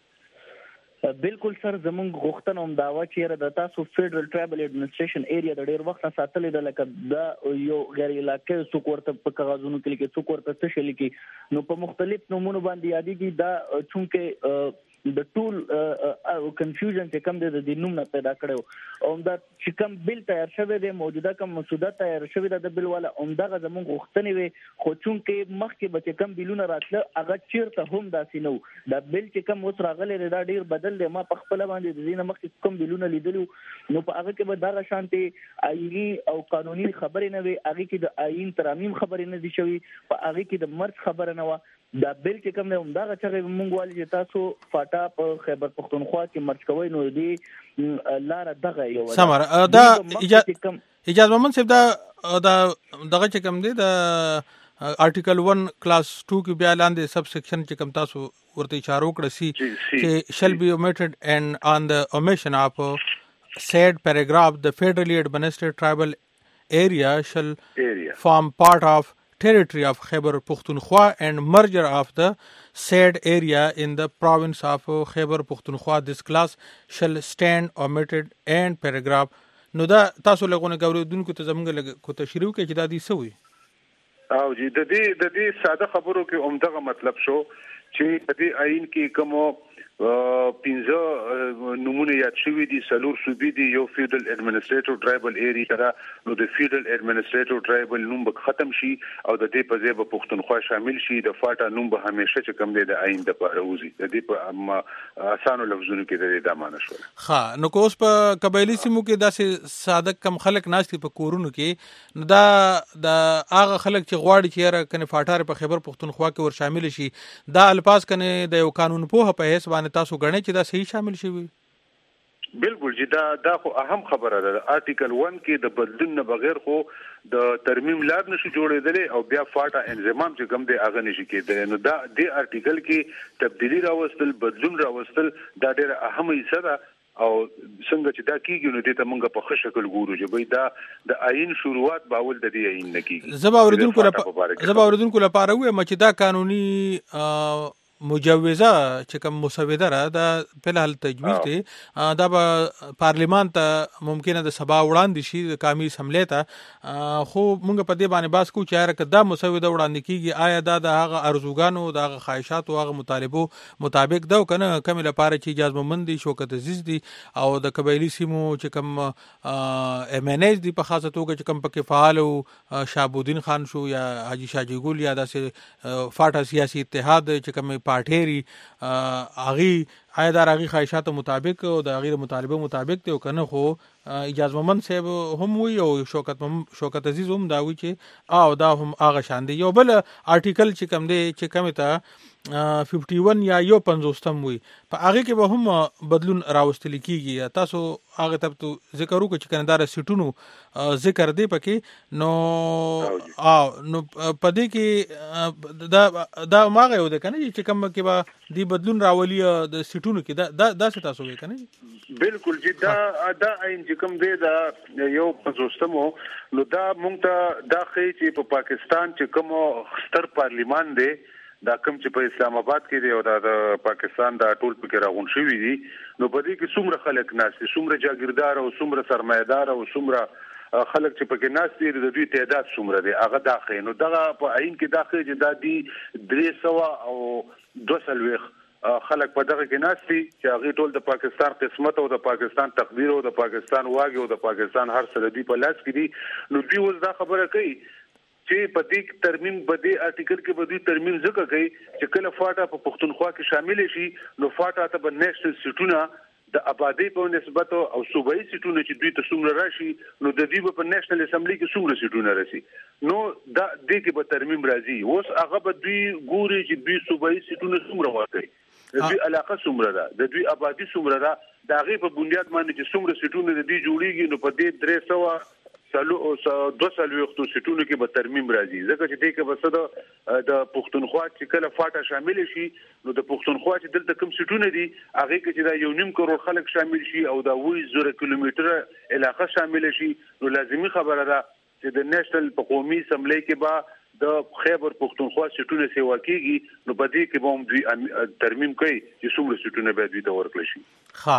[SPEAKER 10] بالکل سر، زمونږ غوښتنه هم دا و چې د تاسو فیډرل ټرایبل ایڈمنسټریشن ایریا د ډیر وخت ساتلې ده، لکه دا یو غیر علاقې څوک ورته په کاغذونو کې لیکي، څوک ورته څه لیکي، نو په مختلف نومونو باندې یادېږي. دا چونکه د ټول کنفیوژن چې کوم د نوم نه پیدا کړو او دا چې کوم بل تیار شوی دی موجوده کوم مسوده تیار شوی د بل والا عمدغه زموږ غوښتنې وي خو چونکې مخکې به چې کوم بلونه راتله هغه چیرته هم داسې نه و دا بل چې کوم اوس راغلی دا ډیر بدل دی ما په خپل باندې د دې مخکې کوم بلونه لیدلو نو په هغه کې به دغه شانتي آئینی او قانوني خبرې نه وي هغه کې د آئین ترامیم خبرې نه دي شوی په هغه کې د مرګ خبره نه و دا بل چې کوم نه همدغه چې مونږ والي چې تاسو فاټا په خیبر پختونخوا کې مرګ کوي نو دی لار دغه یو
[SPEAKER 7] سمر دا اجازه محمد صاحب دا دغه چې کوم دی د آرټیکل 1 کلاس 2 کې بیا لاندې سب سیکشن چې کوم تاسو ورته اشاره وکړه سي چې shall be omitted and on the omission of said paragraph the federally administered tribal area shall form part of territory of Khyber Pakhtunkhwa and merger of the said area in the province of Khyber Pakhtunkhwa. This clause shall stand omitted and paragraph. نو دا تاسو لغونه غوړیدونکو ته زمونږ کو تشریح کې چې دا دي سوي
[SPEAKER 9] او جی د دې ساده خبرو کې عمدغه مطلب شو چې د دې آئین کې کوم 15 نمونه یاد شوی دي سلور صوبې دي یو فیډرل اډمنسټریټیو ټرایبل ایریا را نو د فیډرل اډمنسټریټیو ټرایبل نوم به ختم شي او د دې په ځای به پښتونخوا شامل شي د فاټا نوم به همیشه چې کم دی د آئین د پاره وزي د دې په اسانو لفظونو کې د معنی شو
[SPEAKER 7] ها نو کوس په قبایلی سیمو کې داسې ساده کم خلک ناشتي په کورونو کې نو دا د هغه خلک چې غواړي چې را کنه فاټار په خیبر پښتونخوا کې ور شامل شي دا الفاظ کنه د یو قانون په هیڅ باندې تاسو غنئ چې دا صحیح شامل شي
[SPEAKER 9] بالکل چې دا خو اهم خبره ده آرټیکل 1 کې د بدلون نه بغیر خو د ترمیم لار نشي جوړېدل او بیا فاټا انضمام چې کوم دی هغه نشي کېدل نو دا د آرټیکل کې تبدیلی راوستل بدلون راوستل دا ډېر اهم حصہ ده او څنګه چې دا کیږي نو دې ته مونږ په ښه شکل ګورو چې به دا د آئین شروعات باول د دې آئین نه کیږي
[SPEAKER 7] زبا اوریدونکو لپاره وې چې دا قانوني مجوزه چې کوم مسوده را دا په حال تجویز دی دا به پارلیمان ته ممکنه د سبا وړاندې شي د قومي اسمبلی ته خو موږ په دې باندې باس کو چې هر کدا مسوده وړاندې کیږي آیا دا د هغه ارزوګانو د هغه خواهشات او هغه مطالبو مطابق دا کنه کوم لپاره چې اجازه مند دي شوکت عزیز دي او د قبایلی سیمو چې کوم ام ان ایس دي په خاصه توګه چې کوم پکې فعال او شابودین خان شو یا حاجی شاجی ګل یا داسې فاټا سیاسي اتحاد چې کوم پارټيري اغي عیدار اغي خواهشات مطابق او د اغي مطالبه مطابق ته کنه خو اجازه مند صاحب هم وی او شوکت عزیز هم دا وی چې او دا هم اغه شان دي یو بل آرټیکل چې کم دی چې کم ته 51 یا یو 50 وی په هغه کې به هم بدلون راوستل کیږي تاسو هغه ته ذکر وکړو چې کندار سیټونو ذکر دی پکې نو پدې کې دا ماغه یو ده کنه چې کوم کې به دی بدلون راولي د سیټونو کې دا څه تاسو وی کنه
[SPEAKER 9] بالکل چې دا عین چې کوم دی دا یو 50 نو دا مونږ ته دا خې چې په پاکستان چې کوم ستر پارلیمان دی دا کوم چې په اسلام آباد کې دی او د پاکستان دا ټول پکې راغون شوی دي نو په دې کې څومره خلک ناشته څومره جاګیردار او څومره سرمایدار او څومره خلک چې پکې ناشته دي د دوی تعداد څومره دی هغه داخې نو دغه په عین کې داخې چې دا دی 300 او 200 خلک په دغه کې ناشتي چې هغه ټول د پاکستان قسمت او د پاکستان تقدیر او د پاکستان واګي او د پاکستان هر څه دی په لاس کې دي نو دوی اوس دا خبره کوي چې په دې ترمیم بده آرټیکل کې بده ترمیم ځکه کوي چې کله فاټا په پښتونخوا کې شامل شي نو فاټا ته په نېشنل سیټونه د آبادی په نسبت او صوبایي سیټونه چې دوی ته څومره راشي نو د دې په نېشنل اسمبلی کې څومره سیټونه راشي نو دا دې کې به ترمیم راځي اوس هغه به دوی ګوري چې دوی صوبایي سیټونه څومره ورکړي د دوی علاقه څومره ده د دوی آبادی څومره ده دا غي په بنیاد باندې چې څومره سیټونه د دې جوړیږي نو په دې 300 200 سیټونو کې به ترمیم راځي ځکه چې دې کې بس د پښتونخوا چې کله فاټا شامل شي نو د پښتونخوا چې دلته کوم سیټونه دي هغه کې چې دا 1.5 کروڑ خلک شامل شي او دا 0 کیلومتر علاقه شامل شي نو لازمي خبره ده چې د نېشنل په قومي اسمبلی کې به د خیبر پښتونخوا سیټونه سیوا کیږي نو په دې کې به هم دوی ترمیم کوي چې څومره سیټونه به دوی ته ورکړل شي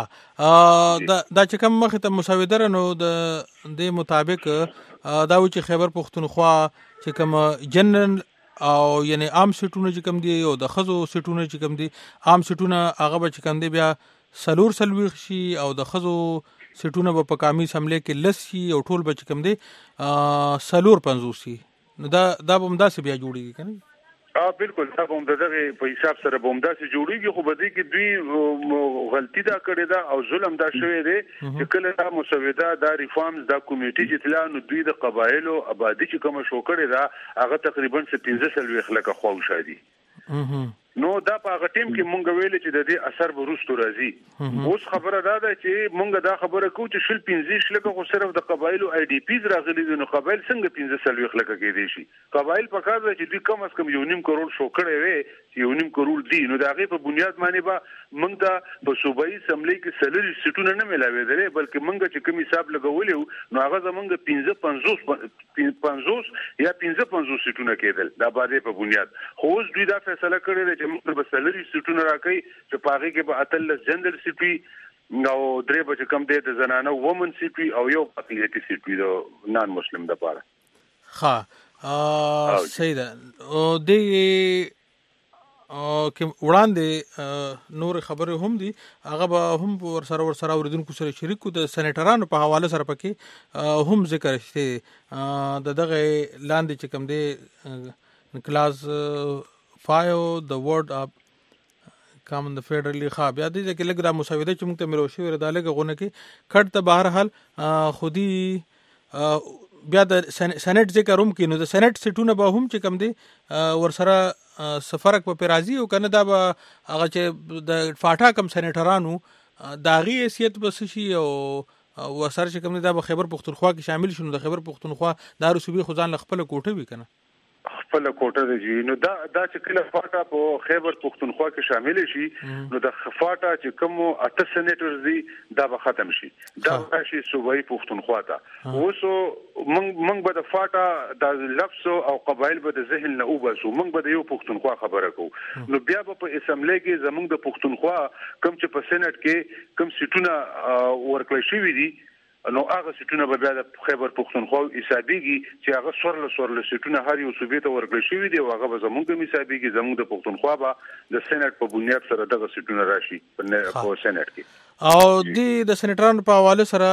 [SPEAKER 7] دا چې کوم مخه ته مساویدره نو د دې مطابق دا و چې خیبر پښتونخوا چې کوم جنرال او یعنی عام سیټونه چې کم دي او د خزو سیټونه چې کم دي عام سیټونه هغه به چې کم دي بیا سلوي شي او د خزو سیټونه به په قومي اسمبلی کې لس شي او ټول به چې کم دي 50 شي. نو دا به همداسې بیا جوړیږي کنه.
[SPEAKER 9] بالکل دا هم دغه په حساب سره به همداسې جوړیږي خو بده کې دوی غلطي دا کړې ده او ظلم دا شوی دی چې کله دا مسوده دا ریفارمز دا کمیټي چې تلا نو دوی د قبایلو آبادی چې کوم شو کړی دا هغه تقریبا 15 خلک خو شادي. نو دا په هغه ټیم کې مونږ ویل چې د دې اثر ورستو راځي. اوس خبره دا ده چې مونږ دا خبره کوو چې شل 15 لکه خو صرف د قبایلو آی ډی پیز راغلي دي. نو قبایل څنګه 15 لکه کې دي شي؟ قبایل په کار چې دوی کم از کم 1.5 کروڑ شو کړي وي چې 1.5 کروڑ دي. نو دا غي په بنیاد باندې به مونږ ته په صوبایي اسمبلی کې سلري سیټونه نه ملاوي بلکې مونږ چې کوم حساب لګولې نو هغه زمونږ 50 یا 55 سیټونه کېدل دا باندې په بنیاد. خو اوس دوی دا فیصله کړې ده موږ به سلري سیټونه راکړي چې پاغي کې به اتل جنرال سیټي نو درې به کم دي د زنانه وومن سیټي او یو پاتې سیټي د نان مسلم د پاره.
[SPEAKER 7] ها صحیح ده. او د کې وړاندې نور خبره هم دي هغه به هم ور سره اوریدونکو سره شریکو د سېنیټرانو په حواله سره پکې هم ذکر شته د دغه لاندې چې کم دي کلاس 5 the word of common the federally خا بیا دې چې لګ را مساوده چې موږ ته مروشي ورداله غونه کې کټ ته بهر حال خودي بیا د سېنات ذکر هم کینو د سېنات سیټونه به هم چې کم دي ور سره سفرک په راضي او کنه دا به هغه چې د فاټا کم سېنیټرانو داغي حیثیت بس شي او وسر چې کم دا به خیبر پختونخوا کې شامل شونه د خیبر پختونخوا د رسوبي خزان خپل کوټه وی کنه
[SPEAKER 9] خپل کوټه دی. نو دا چې کله فاټا په خیبر پختونخوا کې شامل شي نو د فاټا چې کوم 8 سېنیټرز دي دا به ختم شي دا راشي صوبایي پختونخوا ته. اوس مونږ به د فاټا د لفظ او قبایل به د ذهن نه وباسو مونږ به د یو پختونخوا خبره کوو. نو بیا به په اسمبلی کې زمونږ د پختونخوا کم چې په سېنات کې کم سیټونه ورکړل شوی دي نو هغه سیټونه به بیا د خیبر پختونخوا حسابيږي چې هغه سورله سیټونه هر یو صوبې ته ورکړل شوی دی او هغه به زمونږ حسابيږي زمونږ د پختونخوا به د سېنات په بنیاد سره دغه سیټونه راشي په سېنات کې. او
[SPEAKER 7] د سېنیټرانو په حواله سره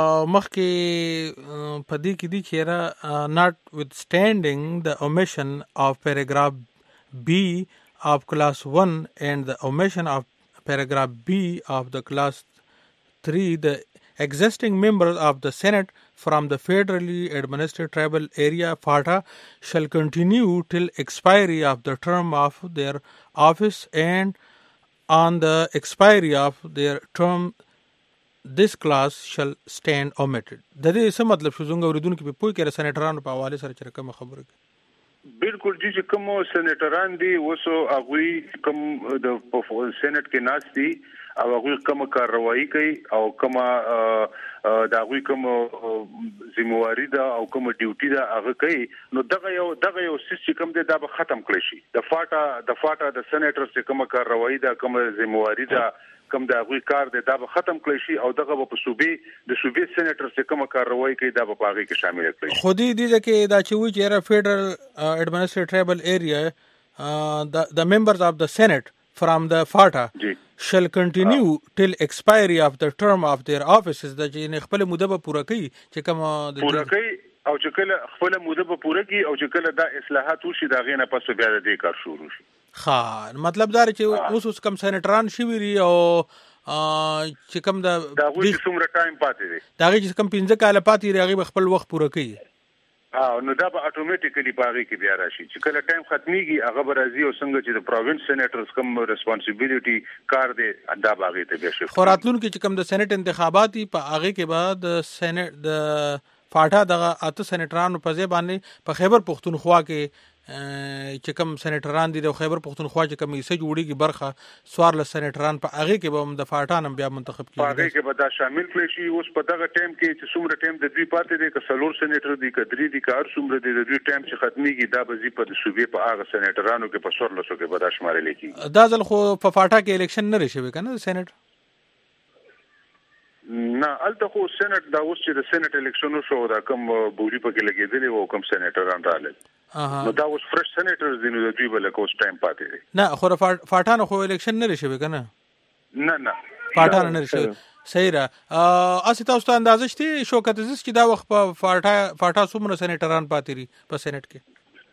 [SPEAKER 7] مخکې په دې کې دي چې را not withstanding the omission of paragraph B of class 1 and the omission of paragraph B of the class 3 the existing members of the Senate from the federally administered tribal area FATA shall continue till expiry of the term of their office and on the expiry of their term this class shall stand omitted. د دې څه مطلب شو زنګ اوریدونکو په پوي کې سېنیټرانو په حواله سره چې کوم خبره
[SPEAKER 9] بالکل جی چې کوم سېنیټران دي وسو هغه کوم د سېنات کې ناس دي او هغه کوم کاروایی کوي او کوم دا هغه کوم ذمہواری ده او کوم ډیوټي ده هغه کوي. نو دغه یو سیستم دی دا به ختم کړي شي. د فاټا د سېنیټر چې کوم کاروایی ده کوم ذمہواری ده کوم دا هغه کار دی دا به ختم کړي شي او دغه په صوبې سېنیټر چې کوم کاروایی کوي دا به پاغي کې شامل کړي.
[SPEAKER 7] خو دې کې دا چې وی چې فederal administrative tribal area the members of the Senate from the FATA shall continue till expiry of the term of their offices د چې خپل موده به پوره کوي چې کوم
[SPEAKER 9] پوره کوي او چې کله خپل موده به پوره کوي او چې کله دا اصلاحات وشي دا غینه پس بیا د دې کار شروع شي.
[SPEAKER 7] مطلب دا چې اوس کم سېنیټران شوی او چې کوم دا
[SPEAKER 9] څومره ټایم پاتې دی
[SPEAKER 7] دا چې کوم 15 کال پاتې راغي خپل وخت پوره کوي
[SPEAKER 9] نو دا به اتوماتیکلی پاغي کې بیا راشي چې کله ټایم ختميږي هغه به راځي او څنګه چې د پروینس سېنیټرز کوم ریسپانسیبিলিټي کار دی دا باغې ته بیا شي.
[SPEAKER 7] خوراتلون کې چې کوم د سېنیټ انتخاباتي په هغه کې بعد د سېنیټ د فاټا دغه 8 سېنیټرانو په ځای باندې په خیبر پختونخوا کې چې کوم سېنیټران دي د خیبر پختونخوا چې کوم یې جوړیږي برخه سوار له سېنیټران په هغه کې به هم د فاټا نم بیا منتخب کیږي
[SPEAKER 9] هغه کې به دا شامل کړي شي. اوس په دغه ټایم کې چې څومره ټایم د دوی پاتې دی که سلور سېنیټر دي که درې دي کار څومره دي د دوی ټایم چې ختميږي دا به زی په صوبې په هغه سېنیټرانو کې په سور لسو کې به دا شمارل کیږي.
[SPEAKER 7] دا ځل خو په فاټا کې الیکشن نه رشي کنه سېنیټ
[SPEAKER 9] نه الته خو سېنات دا اوس چې د سېنات الیکشن شو دا کوم بوري پکې لګېدلی وو کوم سېنیټران رااله نو دا اوس فرش سېنیټرز دي، نو دوی بل کوس ټایم پاتې دي.
[SPEAKER 7] نه خو فاټانو خو الیکشن نه لشي کنه.
[SPEAKER 9] نه
[SPEAKER 7] فاټانو نه لشي. صحیح را اسی تاسو ته اندازه شته شوکت عزیز چې دا وخت په فاټا څومره سېنیټران پاتې دي په سېنیټ کې؟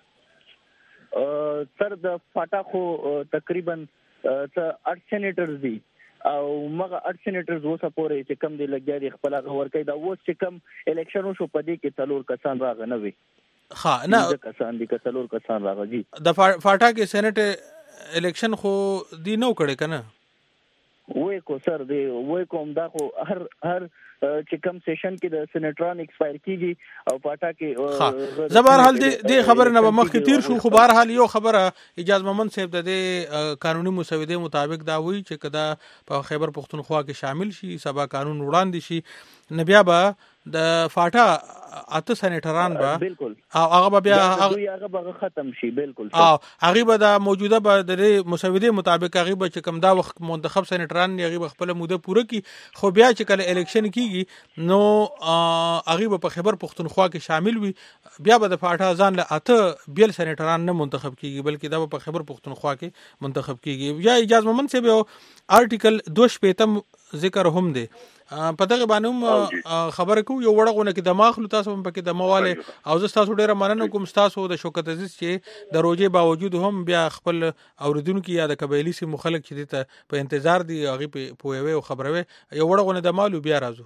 [SPEAKER 10] سر د فاټا خو تقریبا 8 سېنیټرز دي او مغه 8 سېنیټرز وسه پورې چې کم دی لګیا دي خپل غور کوي. دا اوس چې کم الیکشن شو په دې کې 3 کسان راغنوي.
[SPEAKER 7] ها نه
[SPEAKER 10] کسان دي که 3 کسان راغلي.
[SPEAKER 7] د فاټا کې سېنیټ الیکشن خو دی نو کړي کنه
[SPEAKER 10] وای کو سر دی وای کوم دا خو هر چې کم سیشن کې د سېنیټران ایکسپایر کیږي او پاټا کې
[SPEAKER 7] زبر حال دی خبر نه مخ کې تیر شو. خو بهر حال یو خبره اجازه مومن صاحب د قانوني مسوده مطابق دا وایي چې کدا په خیبر پختونخوا کې شامل شي سبا قانون وړاندې شي نبیا به د فاټا اته سېنیټران به
[SPEAKER 10] بالکل
[SPEAKER 7] او هغه بیا
[SPEAKER 10] هغه به ختم شي. بالکل
[SPEAKER 7] او هغه به د موجوده به د مسوده مطابق هغه به چې کم دا وخت منتخب سېنیټران هغه به خپل موده پوره کی. خو بیا چې کله الیکشن کیږي نو هغه به په خیبر پختونخوا کې شامل وي. بیا به د فاټا ځان له اته بیل سېنیټران نه منتخب کیږي بلکې دا په خیبر پختونخوا کې منتخب کیږي. یا اجازه مومن صاحب یو آرټیکل 2 ذکر هم دی په دغه باندې خبره کو یو وړغونه کې دماغ لو تاسو هم پکې د مواله او زه تاسو ډیره مننه کوم تاسو د شوکت عزیز چې د روزي باوجود هم بیا خپل اوریدونکو یا د قبایلی سي مخالک چې ته په انتظار دي هغه په پوهوي او خبروي یو وړغونه د مالو بیا راځو.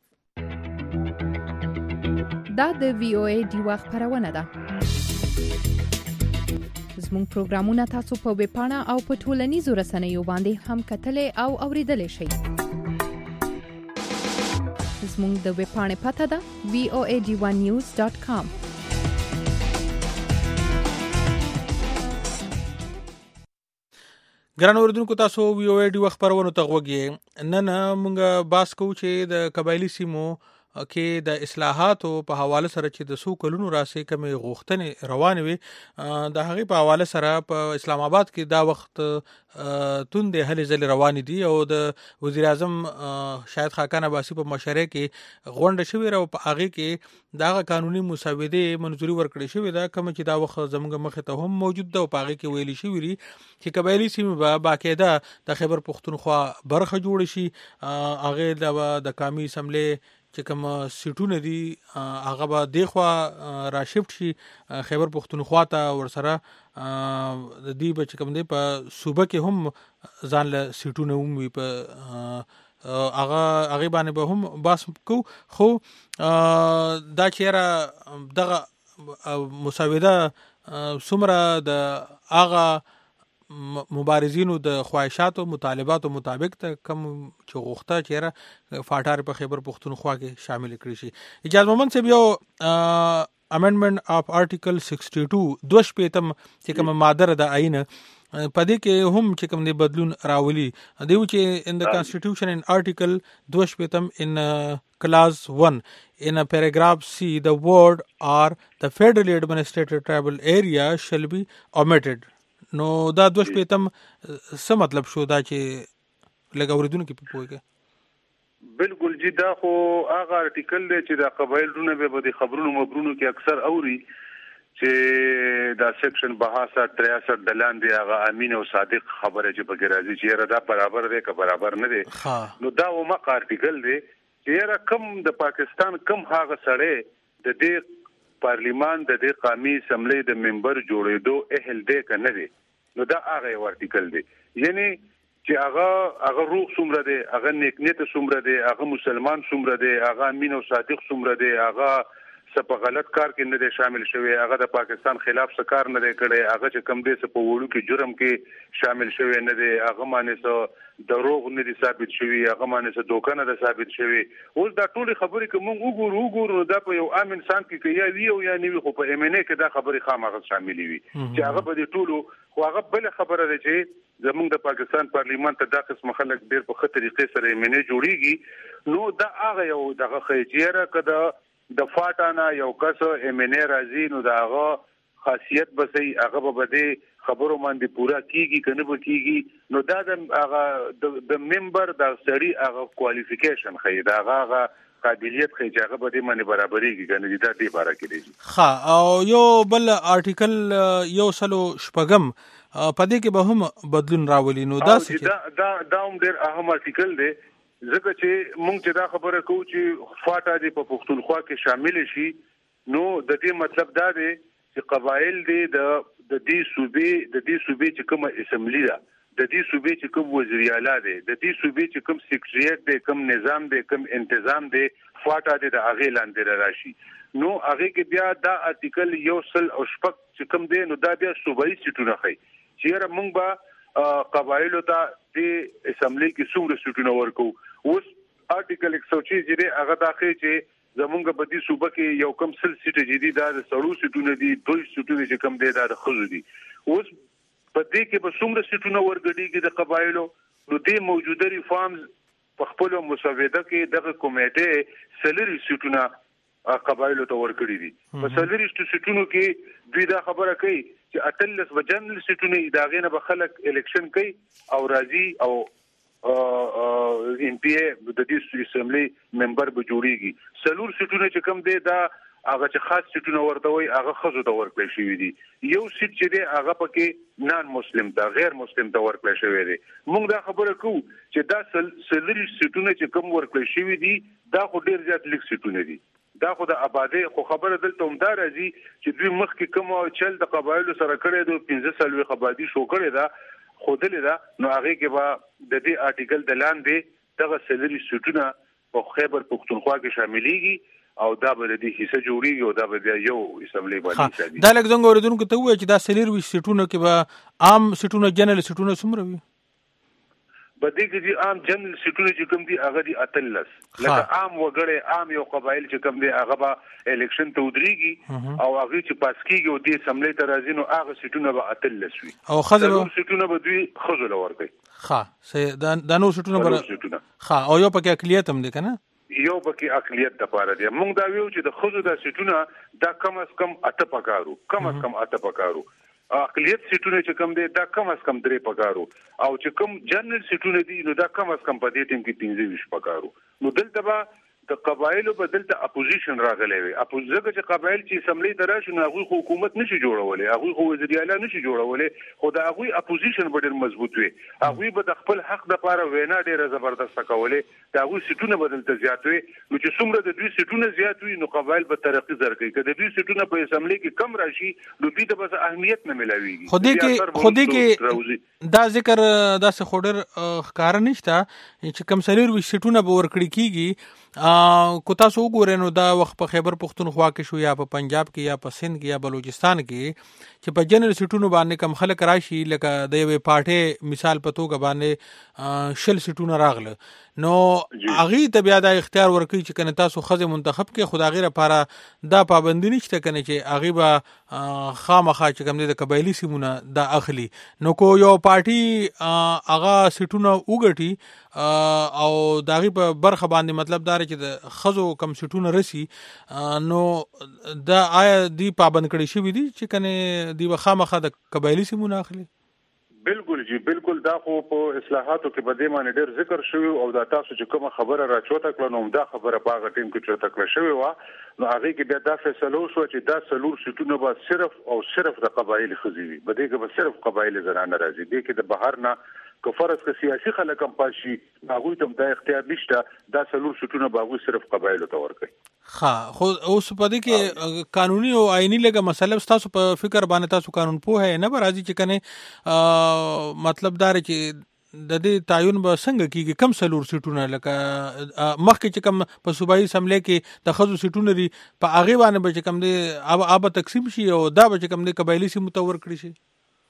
[SPEAKER 2] دا د وی او ای دی وخت خبرونه ده. زموږ پروګرامونه تاسو په ویب پاڼه او په ټولنیزو رسنیو باندې هم کتلې او اوریدلې شئ. زموږ د ویب پاڼې پته ده voad1news.com.
[SPEAKER 7] ګران اوریدونکو تاسو وی او ای ډي وخت پرونو ته غوږی نن موږ باس کوو چې د قبایلی سیمو کې د اصلاحاتو په حواله سره چې د سو کلونو راسي کمې غوښتنې روانې وي د هغې په حواله سره په اسلام آباد کې دا وخت توندې هلې ځلې روانې دي او د وزیر اعظم شاهد خاقان عباسي په مشرۍ کې غونډه شوې او په هغې کې دغه قانوني مسودې منظوري ورکړې شوې ده کوم چې دا وخت زموږ مخې ته هم موجود ده او په هغې کې ویلي شوي دي چې قبایلي سیمې به باقاعده د خیبر پختونخوا برخه جوړ شي. هغې د قومي اسمبلې چې کوم سیټونه دي هغه به دیخوا را شفټ شي خیبر پختونخوا ته ورسره د دې به چې کوم دی په صوبه کې هم ځان له سیټونه هم وي په هغه باندې به هم باس کو. خو دا چیرې دغه مسوده څومره د هغه مبارزینو د خواهشاتو مطالباتو مطابق ته کم چې غوښته چیرې فاټار په خیبر پختونخوا کې شامل کړی شي. اجازه مومن صاحب یو امندمنت اف آرټیکل 62 چې کوم ماده د آئین پدې کې هم چې کوم دی بدلون راولي دیو چې in the constitution in article 2 in clause 1 in a paragraph C the word or the federally administered tribal area shall be omitted. نو دا 2 څه مطلب شو دا چې لګ اوریدونکو په پوهه کې
[SPEAKER 9] بالکل جی دا خو هغه آرټیکل دی چې د قبایلونو به د خبرونو مبرونو کې اکثر اوري چې دا سیکشن 62 63 د لاندې هغه امین او صادق خبره چې په ګرازي چې را دا برابر دی که برابر نه دی. نو دا و ما آرټیکل دی چې را کم د پاکستان کم هغه سړی د دې پارلیمان د دې قومي اسمبلی د ممبر جوړېدو اهل دی کنه دی. نو دا هغه آرټیکل دی یعنی چې هغه روح څومره دی هغه نیک نیت څومره دی هغه مسلمان څومره دی هغه امین او صادق څومره دی هغه څه په غلط کار کې نه دی شامل شوی هغه د پاکستان خلاف څه کار نه دی کړی هغه چې کم دی څه په وړو کې جرم کې شامل شوی نه دی هغه باندې څه دروغ نه دي ثابت شوی هغه باندې څه دوکه نه ده ثابت شوی. اوس دا ټول خبرې کوم وګورو دا په یو عام انسان کې یا وی او یا نیوي خو په ام ان ای کې دا خبرې خامخا شامل وي چې هغه په دې ټولو خو هغه بل خبره ده چې زموږ د پاکستان پارلیمان ته دا قسم خلک ډېر په خطر طریقې سره ام ان ای جوړیږي. نو دا هغه یو دغه خېجیره کده د فاټانا یو کس ام ان ای راځي نو دا هغه خاصیت بسې هغه به بده خبرو باندې پورا کیږي کنه به کیږي. نو دا د هغه د ممبر د سړي هغه کوالیفیکیشن خې دا هغه قابلیت خې چې هغه به دې باندې برابرېږي کنه دا دې باره کې دی.
[SPEAKER 7] ها او یو بل آرټیکل یو سلو شپږم پدې کې به هم بدلون راولي نو دا
[SPEAKER 9] هم ډېر اهم آرټیکل دی ځکه چې موږ چې دا خبره کوو چې فاټا دې په پښتونخوا کې شامل شي نو د دې مطلب دا دی چې قبایل دې د دې صوبې چې کومه اسمبلی ده د دې صوبې چې کوم وزیر اعلی دی د دې صوبې چې کوم سیکریټریټ دی کوم نظام دی کوم تنظیم دی فاټا دې د هغه لاندې راشي نو هغه کې بیا دا آرټیکل یو سل او شپږ چې کوم دی نو دا بیا صوبایي سیټونه خي چې موږ به قبایلو ته د اسمبلی کې څومره سیټونه ورکو. اوس آرټیکل 136 دی هغه داخلي چې زمونږ په دې صوبه کې یو کم سل سیټ جدي دا د سړو سیټونه دي دوی سیټونه چې کم دي دا د خزو دي. اوس په دې کې به څومره سیټونه ورګډيږي د قبایلو نو دې موجوده ریفارمز په خپل مسوده کې دغه کمیټه سلری سیټونه قبایلو ته ورکړي دي. په سلری سیټونو کې دوی دا خبره کوي چې اتلس بجنل سیټونه ادارې نه به خلک الیکشن کوي او راځي او MP د دې اسمبلی ممبر به جوړیږي. سلور سیټونه چې کوم دی دا هغه چې خاص سیټونه ورته وي هغه خزو ته ورکړل شوی دي. یو سیټ چې دی هغه پکې نان مسلم ته غیر مسلم ته ورکړل شوی دی. موږ دا خبره کوو چې دا سلری سیټونه چې کوم ورکړل شوی دي دا خو ډیر زیات لیک سیټونه دي. دا خو د آبادی خو خبره دلته هم دا راځي چې دوی مخکې کوم چل د قبایلو سره کړی دی 15 سال آبادی شو کړی دا خودلې دا نو هغه کې به د دې آرټیکل د لاندې دغه سلری سیټونه په خیبر پختونخوا کې شاملېږي او دا به د دې حصہ جوړیږي او دا به یو اسمبلی باندې شي.
[SPEAKER 7] دا لکه څنګه اوریدونکو ته وایي چې دا سلری سیټونه کې به عام سیټونه جنرال سیټونه څومره وي؟
[SPEAKER 9] بده کې عام جنرال سیټونه چې کوم دي هغه دي اتلس لکه عام وګړي عام یو قبایل چې کوم دي هغه به الیکشن ته ودرېږي او هغه چې پاس کیږي او د اسمبلی ته راځي نو هغه سیټونه به اتلس وي
[SPEAKER 7] او خزر
[SPEAKER 9] سیټونه به دوی خزر ورکړي.
[SPEAKER 7] دا نو سیټونه او یو پکې اقلیت هم دي کنه
[SPEAKER 9] یو پکې اقلیت د پاره دی. موږ دا ویو چې د خزر د سیټونه دا کم از کم 8 پکارو اقلیت سیټونه چې کم دي دا کم از کم 3 پکارو او چې کم جنرال سیټونه دي نو دا کم از کم په دې ټیم کې 15 پکارو. نو دلته به د قبایلو بدلته اپوزیشن راغلی وي. اپوزیګه چې قبایل چې اسمبلی ته راشي نو هغه حکومت نشي جوړولای هغه خو وزیر اعلی نشي جوړولای خو دا هغه اپوزیشن به ډیر مضبوط وي هغه به د خپل حق د لپاره وینا ډیره زبردست کولای دا هغه سیټونه بدلته زیات وي نو چې څومره د دوی سیټونه زیات وي نو قبایل به ترقی زرګي کله دوی سیټونه په اسمبلی کې کم راشي نو دوی ته بس اهمیت نه ملاويږي.
[SPEAKER 7] خودی کې دا ذکر دا څه خورر ښکار نشته چې کم سلیر وي سیټونه به ورکړي کیږي. کو تاسو وګورئ نو دا وخت په خیبر پختونخوا کې شو یا په پنجاب کې یا په سند کې یا بلوچستان کې چې په جنرال سیټونو باندې کم خلک راشي لکه د یوې پارټي مثال په توګه باندې شل سیټونه راغله نو هغه ته بیا د اختیار ورکړي چې کنه تاسو خزه منتخب کې خدای غیر لپاره دا پابندی نشته کنه چې هغه به خامخا چې کوم د قبایلی سیمونه دا اخلي نو کو یو پارټي هغه سیټونه وګټي او داغي په برخه باندې مطلب دا چې د خزو کم سیټونه رسی نو دا آیا دی پابند کړي شي دي چې کنه دی خامخا د قبایلی سیمونه اخلي؟
[SPEAKER 9] بالکل جی بالکل دا خو په اصلاحاتو کې بده معنی ډېر ذکر شوی او دا تاسو چې کومه خبره راچوته کړو نو دا خبره باغ ټیم کې چوته کړی شوی و نو هغه کې بیا دا فیصله شو چې دا سلور سیټونه به صرف او صرف د قبایل خزي وي بده کې به صرف قبایل زنانه راځي دي کې د بهر نه که فرض که سیاسي خلک هم پاشي هغه ته د اختیار نشته دا سلور سیټونه به صرف قبایل ته ورکړي.
[SPEAKER 7] خو اوس په دې کې قانوني او آئینی لګه مسله تاسو په فکر باندې تاسو قانون پوه نه برازي چې کنه مطلب دار چې د دې تعین به څنګه کیږي کم سلور سیټونه لکه مخکې چې کم په صوبایي اسمبلی کې د خزو سیټونه لري په هغه باندې به چې کم دي اب تقسیم شي او دا به چې کم دي قبایلی سي متور کړی شي.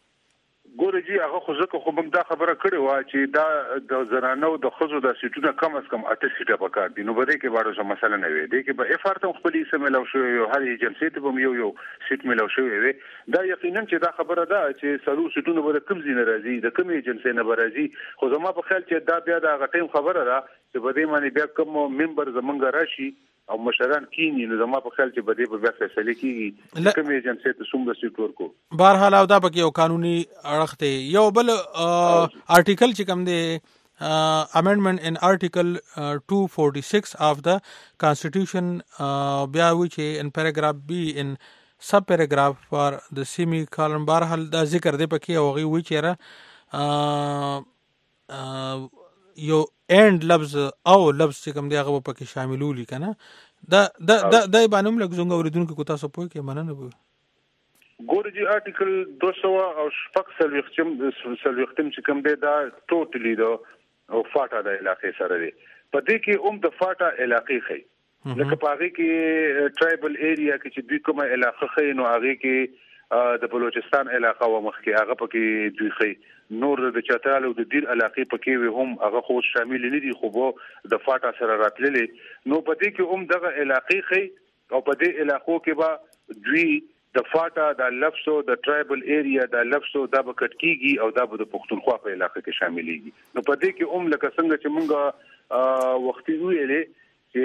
[SPEAKER 9] ګوره جی هغه خو ځکه خو موږ دا خبره کړې و چې دا د زنانو د خزو د سیټونه کم از کم 8 سیټه پکار دي نو به دې کې باندې څه مسله نه وي دې کې به اف ار ته خپل اسم ملو شو یو هر ایجنسی ته به یو سیټ ملو شو وي دا یقینا چې دا خبره ده چې سلو سیټونه به کم زین راځي د کوم ایجنسی نه راځي خو زما په خیال چې دا بیا د غټیم خبره ده چې به دې معنی بیا کوم ممبر زمونږ راشي او مشران کینی نو زما په خیال چې بده په بیا فیصله کیږي کوم ایجنسی ته څومره سیټ ورکو. بهر
[SPEAKER 7] حال او دا پکې یو قانوني اړخ ته یو بل آرټیکل چې کوم دی amendment in Article 246 of the Constitution بیا وی چې in paragraph B in sub paragraph for the semicolon بهرحال دا ذکر دی پکې او هغې وی چې یو end لفظ او لفظ چې کوم دی هغه به پکې شاملولي که نه دا باندې هم لږ زموږ اورېدونکو کو تاسو پوه کړئ مننه به
[SPEAKER 9] ګورې جي آرټیکل 246 چې کوم دی دا ټوټلی د فاټا د علاقې سره دی په دې کې هم د فاټا علاقې ښیي لکه په هغې کې ټرایبل ایریا کې چې دوی کومه علاقه ښیي نو هغې کې د بلوچستان علاقه و مخکې هغه پکې دوی ښیي نور د چترال او د دیر علاقې پکې وي هم هغه خو شامل نه دي خو د فاټا سره راتللې نو په دې کې هم دغه علاقې ښیي او په دې علاقو کې به دوی د فاټا د لفظو د ټرایبل ایریا د لفظو دا به کټ کیږي او دا به د پښتونخوا په علاقه کې شاملېږي نو په دې کې هم لکه څنګه چې مونږ وختي ویلې چې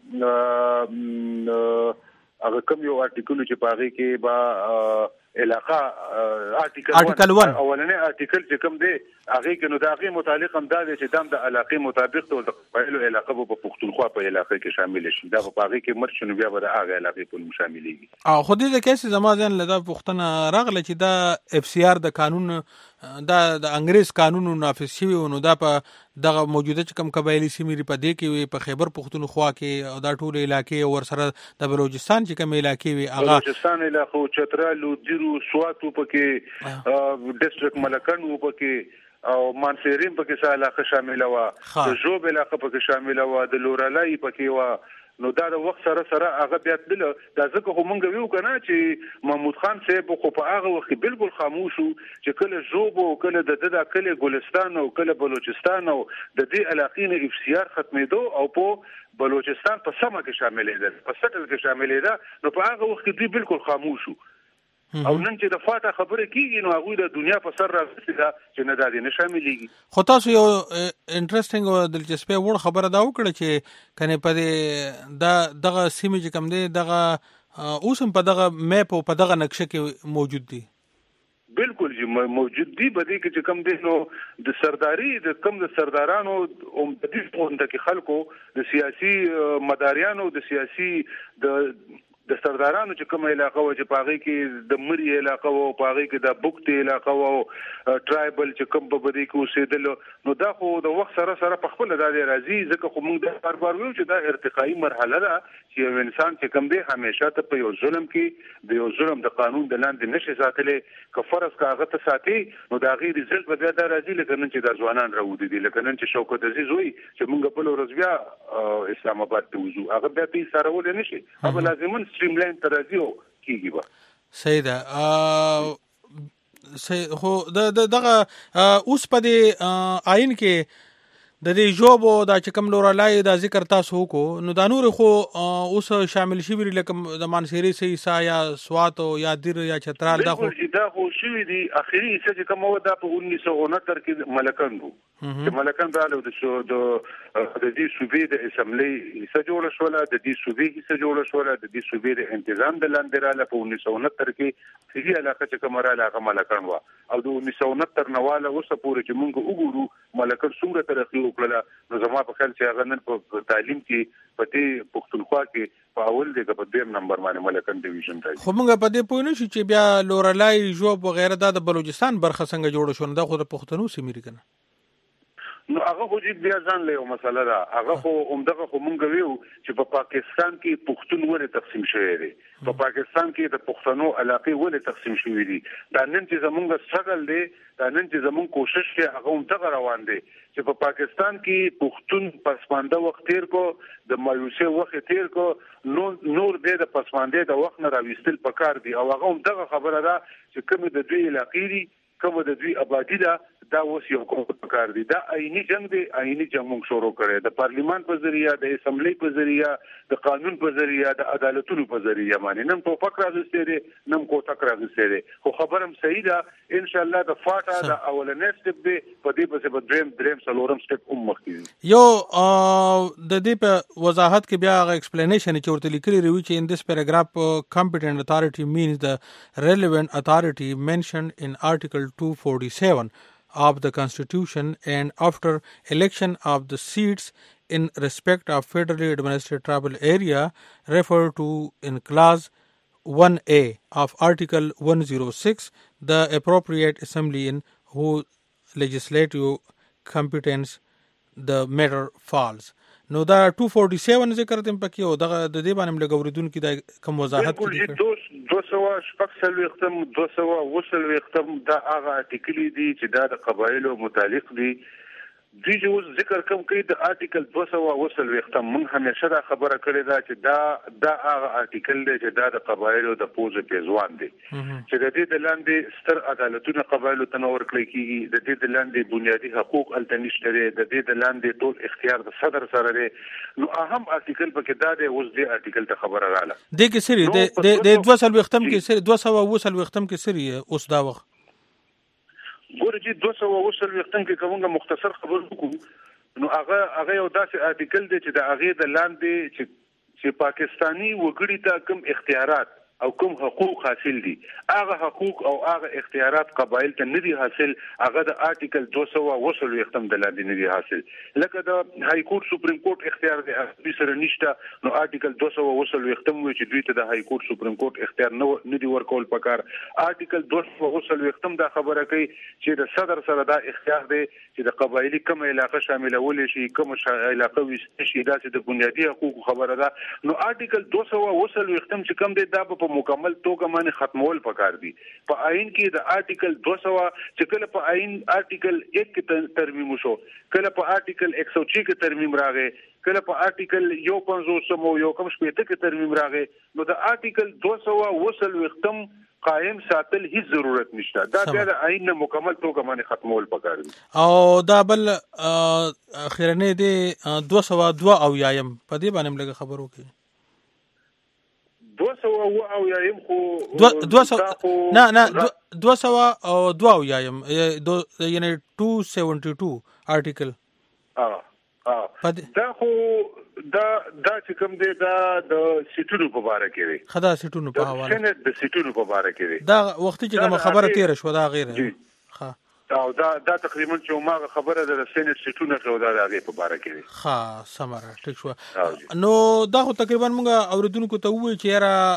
[SPEAKER 9] هغه کوم یو آرټیکل چې په هغې کې به علاقه آرټیکل 1 اولنی آرټیکل چې کوم دی هغې کې نو د هغې متعلق هم دا دی چې دا د علاقې مطابق د قبایلو علاقه به په پښتونخوا په علاقه کې شامل شي دا په هغې کې مرچ نو بیا به د هغې علاقې په نوم شاملېږي
[SPEAKER 7] او خو دې ځای کې زما ذهن له دا پوښتنه راغله چې دا اف سی آر د قانون دا د انګریز قانون نافذ شوی و نو دا په دغه موجوده چې کوم قبایلي سیمې په دې کې وي په خیبر پښتونخوا کې او دا ټول علاقې او ورسره د بلوچستان چې کوم علاقې وي هغه
[SPEAKER 9] بلوچستان علاقه چترال دیرو سواتو پکې ډسټرکټ ملکن و پکې او مانسیرین پکې سره علاقه شامل و د جوب علاقه پکې شامل و د لورالای پکې و نو دا د وخت سره هغه بیا تل دا ځکه خو مونږ ویو کنه چې محمود خان صاحب خو په هغه وخت بالکل خاموش وو چې کله جوب او کله د کله ګلستان او کله بلوچستان او د دې علاقې نه اف سی آر ختمېدو او په بلوچستان په سمه کې شاملېدل په سټل کې شاملېده نو په هغه وخت دوی بالکل خاموش وو او نن چې د فاټا خبره کیږي نو هغه د دنیا په سر راځي دا چې نه دا دي نه شاملېږي
[SPEAKER 7] خو تاسو یو انټرېسټینګ او دلچسپي وړ خبره دا وکړه چې کنه په دغه سیمه چې کوم دی دغه اوس هم په دغه میپ او په دغه نقشه کې موجود دي
[SPEAKER 9] بالکل جی موجود دي بده کې چې کوم دي نو د سرداري د کم د سردارانو او د دې پوند کې خلکو د سیاسي مداریانو د سیاسي د سردارانو چې کوم علاقه و چې پاغي کې د مری علاقه و پاغي کې د بوکت علاقه و ټرایبل چې کوم په بدی کې اوسېدل نو دا خو د وخت سره په خپل د راځي ځکه خو موږ د بار ویو چې دا ارتقایي مرحله ده چې یو انسان چې کوم دی همیشه ته په یو ظلم کې د یو ظلم د قانون د لاندې نشي ساتلې که فرض کاغه ته ساتي نو دا غي رزلټ به دا راځي لکه نن چې د ځوانان راوړي دي لکه نن چې شوکت عزیز وي چې موږ په ورځ بیا اسلام آباد ته وځو هغه بیا په سره ول نه شي هغه لازمن سټریم لاین ترازیو کیږي به
[SPEAKER 7] صحیح ده خو دغه اوس په دې آئین کې د دې جوب او د چکم لورالای د ذکر تاسو کو نو دا نور خو اوس شامل شي لکه د مانسيري سي یا سوات او یا دیر یا چترال دا خو
[SPEAKER 9] شوی دي اخیری چې کوم ودا په 1969 کې ملکن وو چې ملکن رااله د دې صوبې د اسمبلی حصہ جوړ شو د دې صوبې حصہ جوړ شو د دې صوبې د تنظیم د لاندې رااله په 1969 کې هغه علاقه چې کوم رااله هغه ملکن و او د 1969 نواله اوسه پورې چې مونږ وګورو ملکن څومره ترقی وکړه نو زما په خیال چې هغه نن په تعلیم کې په دې پښتونخوا کې په اول دی په دویم نمبر باندې ملکن ډیویژن راځي
[SPEAKER 7] خو موږ په دې پوه نه شو چې بیا لورالای جوب وغیرہ د بلوچستان برخه څنګه جوړ شو دا خو د پښتنو سیمې کنه
[SPEAKER 9] نو هغه خو دې بیا ځان له مسله ده هغه خو عمدغه خو مونږ ویو چې په پاکستان کې پښتون ولې تقسیم شوی دی په پاکستان کې د پښتنو علاقې ولې تقسیم شوی دي دا نن چې زمونږ سټرګل دی دا نن چې زمونږ کوشش کې هغه عمدغه روان دی چې په پاکستان کې پښتون پسمانده وخت تیر کو د مایوسه وخت تیر کو نور د پسمانده د وخت نه راوستل پکار دی او هغه عمدغه خبره ده چې کوم د دوی علاقې دي کوم د دوی آبادی ده دا اوس یو کوم کار دی دا آئینی جنگ دی آئینی جنگ موږ شروع کړی د پارلیمان په ذریعہ د اسمبلی په ذریعہ د قانون په ذریعہ د عدالتونو په ذریعہ باندې نن په فکر راځي دی نن کو تک راځي دی خو خبرم صحیح ده ان شاء الله د فاټا د اولنې سټپ دی په دې په دریم څلورم سټپ مخکې
[SPEAKER 7] یو د دې په وضاحت کې بیا ایکسپلینیشن چې ورته لیکلي وی چې in this paragraph competent authority means the relevant authority mentioned in article 247 of the Constitution and after election of the seats in respect of federally administered tribal area referred to in clause 1A of Article 106, the appropriate assembly in whose legislative competence the matter falls. نو دا 247 ذکر تم پکې او دغه د دې باندې لګوریدون کې د کوم وضاحت
[SPEAKER 9] کړي 200 200 دا هغه ارتیکل دي چې دا د قبایلو متعلق دي دوی چې ذکر کوم کوي د آرټیکل 200 من همیشه دا خبره کړې ده چې دا هغه آرټیکل دی چې دا د قبایلو د پوزې پیزوان دی چې د دې د لاندې ستر عدالتونه قبایلو ته نور کړی کیږي د دې د لاندې بنیادی حقوق التنشته دی د دې د لاندې ټول اختیار د صدر سره دی نو اهم آرټیکل پکې دا دی اوس دې آرټیکل ته خبره رااله
[SPEAKER 7] د کې سری د 200 کې سری 200 کې سری اوس دا وخت
[SPEAKER 9] ګورې 200 کې کومه مختصر خبر وکړو نو هغه یو داسې آرټیکل دی چې د هغه د لاندې چې پاکستانی وګړي ته کوم اختیارات او کوم حقوق حاصل دي هغه حقوق او هغه اختیارات قبایل ته نه دي حاصل هغه د آرټیکل 200 د لاندې نه دي حاصل لکه د های کورټ سپریم کورټ اختیار دی سره نشته نو آرټیکل 200 وی چې دوی ته د های کورټ سپریم کورټ اختیار نه دي ورکول پکار آرټیکل 200 دا خبره کوي چې د صدر سره دا اختیار دی چې د قبایلی کوم علاقه شاملول شي کوم علاقه وي شي دا د بنیادی حقوق خبره ده نو آرټیکل 200 چې کوم دی دا په مکمل توګه باندې ختمول پکار دي په آئین کې د آرټیکل 200 چې کله په آئین آرټیکل 1 کې ترمیم وشو کله په آرټیکل 106 کې ترمیم راغی کله په آرټیکل 150 یو کم شپږ کې ترمیم راغی نو د آرټیکل 200 قائم ساتل هیڅ ضرورت نشته دا بیا د آئین نه مکمل توګه باندې ختمول پکار دي
[SPEAKER 7] او دا بل اخرنه دی 202 او یایم په دې باندې موږ خبرو کې
[SPEAKER 9] 200 او یایم خو
[SPEAKER 7] 200 نه 200 او 2 او یایم یعنی 272 آرټیکل
[SPEAKER 9] دا خو دا چې کوم دی دا د سیټونو په اړه کې دی
[SPEAKER 7] خدا سیټونو په حواله
[SPEAKER 9] سنت د سیټونو په اړه کې دی
[SPEAKER 7] دا وخت چې کوم خبره تیر شو دا غیر ها
[SPEAKER 9] او دا تقریبا چې ما خبره د سنت سیټونو خو دا هغه په اړه کې دی
[SPEAKER 7] ها سمره ټیک شو نو دا خو تقریبا موږ اوریدونکو ته وایي چې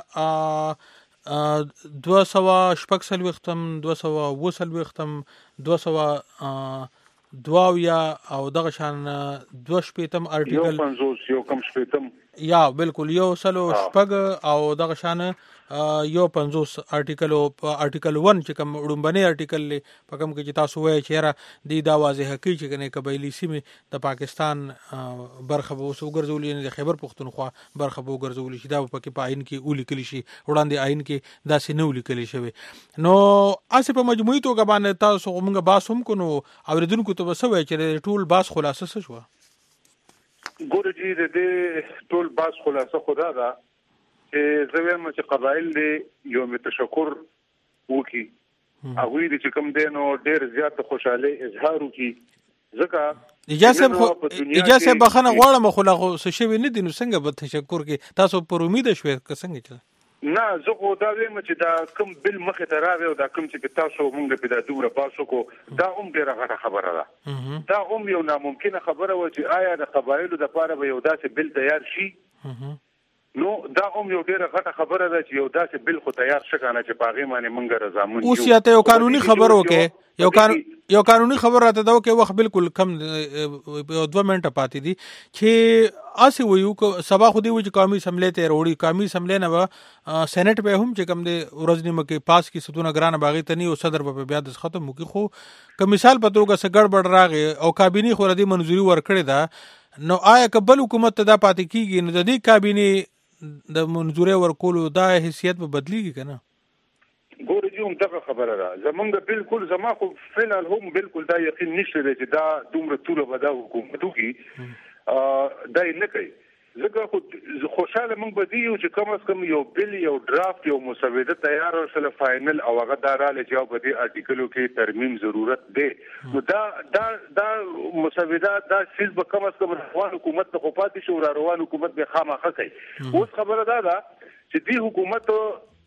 [SPEAKER 7] را 200 وختم 200 200 دواویا او دغه شان 2 آرټیکل
[SPEAKER 9] یو کم شپیتم
[SPEAKER 7] یا بالکل یو سلو شپږ او دغه شان یو 50 آرټیکل او آرټیکل 1 چې کوم وړومبني آرټیکل په کوم کې چې تاسو وایي چې را د دا واضح حقیقي چې کنه قبایلی سیمه د پاکستان برخه وو ګرځولې د خیبر پختونخوا برخه وو ګرځولې شي دا په کې پاین کې اولی کلی شي وړاندې آئین کې داسې نه اولی کلی شوی نو اسه په مجموعي توګه باندې تاسو موږ باس هم کو نو اوریدونکو ته وسوي چې ټول باس خلاصه شو
[SPEAKER 9] ګورې د دې ټول باس خلاصه خدا دا چې زویم چې قبایل دی یو تشکر وکي هغه دې چې کوم دینو ډېر زیات خوشاله اظهار وکي ځکه
[SPEAKER 7] اجازه بخنه غواړم خو لا څه شوی نه دي نو څنګه به تشکر کې تاسو پر امید شوي څنګه
[SPEAKER 9] نه زه خو دا وایم چې دا کوم بل مخه ته راغی او دا کوم چې تاسو مونږ په دا دومره باسو کو دا ډیره غټه خبره ده دا یو ناممکنه خبره و چې آیا د قبایلو د پاره به یو داسې بل تیار شي نو دا یو ډیره غټه خبره ده چې یو داسې بل خو تیار شګانه چې پاغي باندې مونږ رضامند
[SPEAKER 7] اوس یاته یو قانوني خبر وکې یو قانوني خبر راته دا وکې وخت بالکل کم 2 منټه پاتې دي چې اسی ویو کو سبا خو دی و چې قومي اسمبلی ته وروړي قومي اسمبلی نه سېنات به هم چې کم دی ورځ نیمه کې پاس کی ستونه ګران باغی ته نه او صدر په بیا د ختم مو کې خو که مثال په توګه څه ګډوډ راغی او کابینه خو ردی منځوري ورکړي دا نو آیا قبل حکومت ته دا پاتې کیږي نو د دې کابینه د منځوري ورکولو دا حیثیت به بدلیږي کنه
[SPEAKER 9] ګورې چې هم دغه خبره ده زمونږ بالکل زما خو فعلا هم بالکل دا یقین نشته چې دا دومره ټول به دا حکومت وکړي دا نه کوي ځکه خو خوشاله موږ به دی چې کم از کم یو بل یو ډرافټ یو مسوده تیار او سره فائنل او هغه داراله چې په دې آرټیکلو کې ترمیم ضرورت دی نو دا مسوده دا سیس به کم از کم روان حکومت ته خپاتې شو روان حکومت به خامخا کوي اوس خبره ده چې دی حکومت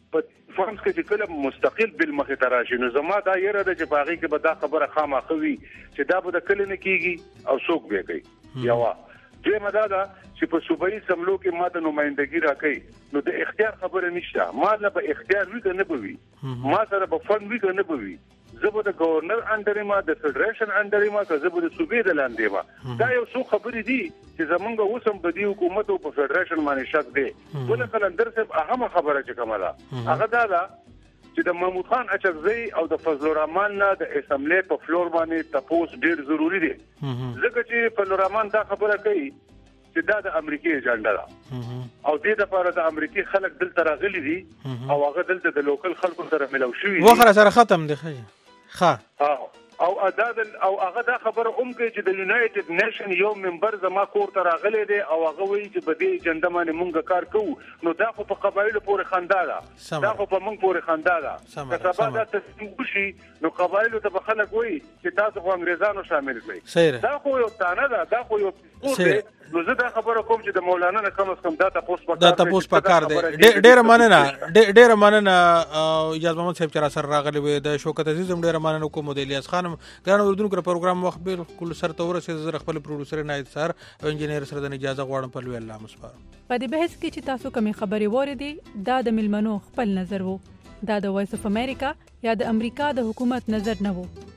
[SPEAKER 9] په فرانس کې چې کله مستقل بل مخې ته راشي نو زما دا یره ده چې باغی کې به دا خبره خامخا وي چې دا به د کله نه کیږي او څوک به کوي یوا دوی مدادا چې په صوبایي سملو کې ماته نمائندګي راکړي نو د اختیار خبره نشته ما نه به اختیار وی کنه بوي ما سره به فن وی کنه بوي زبر د گورنر انډر ما د فدریشن انډر ما که زبر د صوبې د لاندې ما دا یو څو خبرې دي چې زمونږ اوسم په دې حکومت او په فدریشن باندې شک دی ولې کلندر صاحب هغه خبره چې کومه هغه دا چې د محمود خان اچکزی او د فضل الرحمن نه د اسمبلی په فلور باندې تاسو ډیر ضروری دي ځکه چې فضل الرحمن دا خبره کوي چې دا د امریکای ایجنډا ده او دې لپاره د امریکای خلک دلته راغلي دي او هغه دلته د لوکل خلکو سره ملو شوی
[SPEAKER 7] وخره سره ختم دي ښه
[SPEAKER 9] او اداد او هغه دا خبره کوي چې د یونایټډ نیشن یو ممبر زما کور ته راغلی دی او هغه وایي چې په دې ایجنډا باندې مونږ کار کوو نو دا خو په قبایلو پورې خندا ده دا خو په مونږ پورې خندا ده که سبا دا تصمیم وشي نو قبایلو ته به خلک وایي چې تاسو خو انګریزانو شامل کړئ دا خو یو تانه ده دا خو یو نو زه دا خبره کوم چې د مولانا نه کم از کم دا تاسو
[SPEAKER 7] په کار دی ډېر مننه اجازه محمد صاحب چې را سره راغلی وي د شوکت عزیز هم ډېر مننه کوم د الیاس خان ګران اردوونکو پروګرام وخت بالکل سر ته ورسېد زه خپل پروډوسر نایت سر او انجینیر سره د اجازه غواړم په لوی الله مسپار
[SPEAKER 11] په دې بحث کې چې تاسو کومې خبرې واردې دا د ملمنو خپل نظر وو دا د وایس اف امریکا یا د امریکا د حکومت نظر نه وو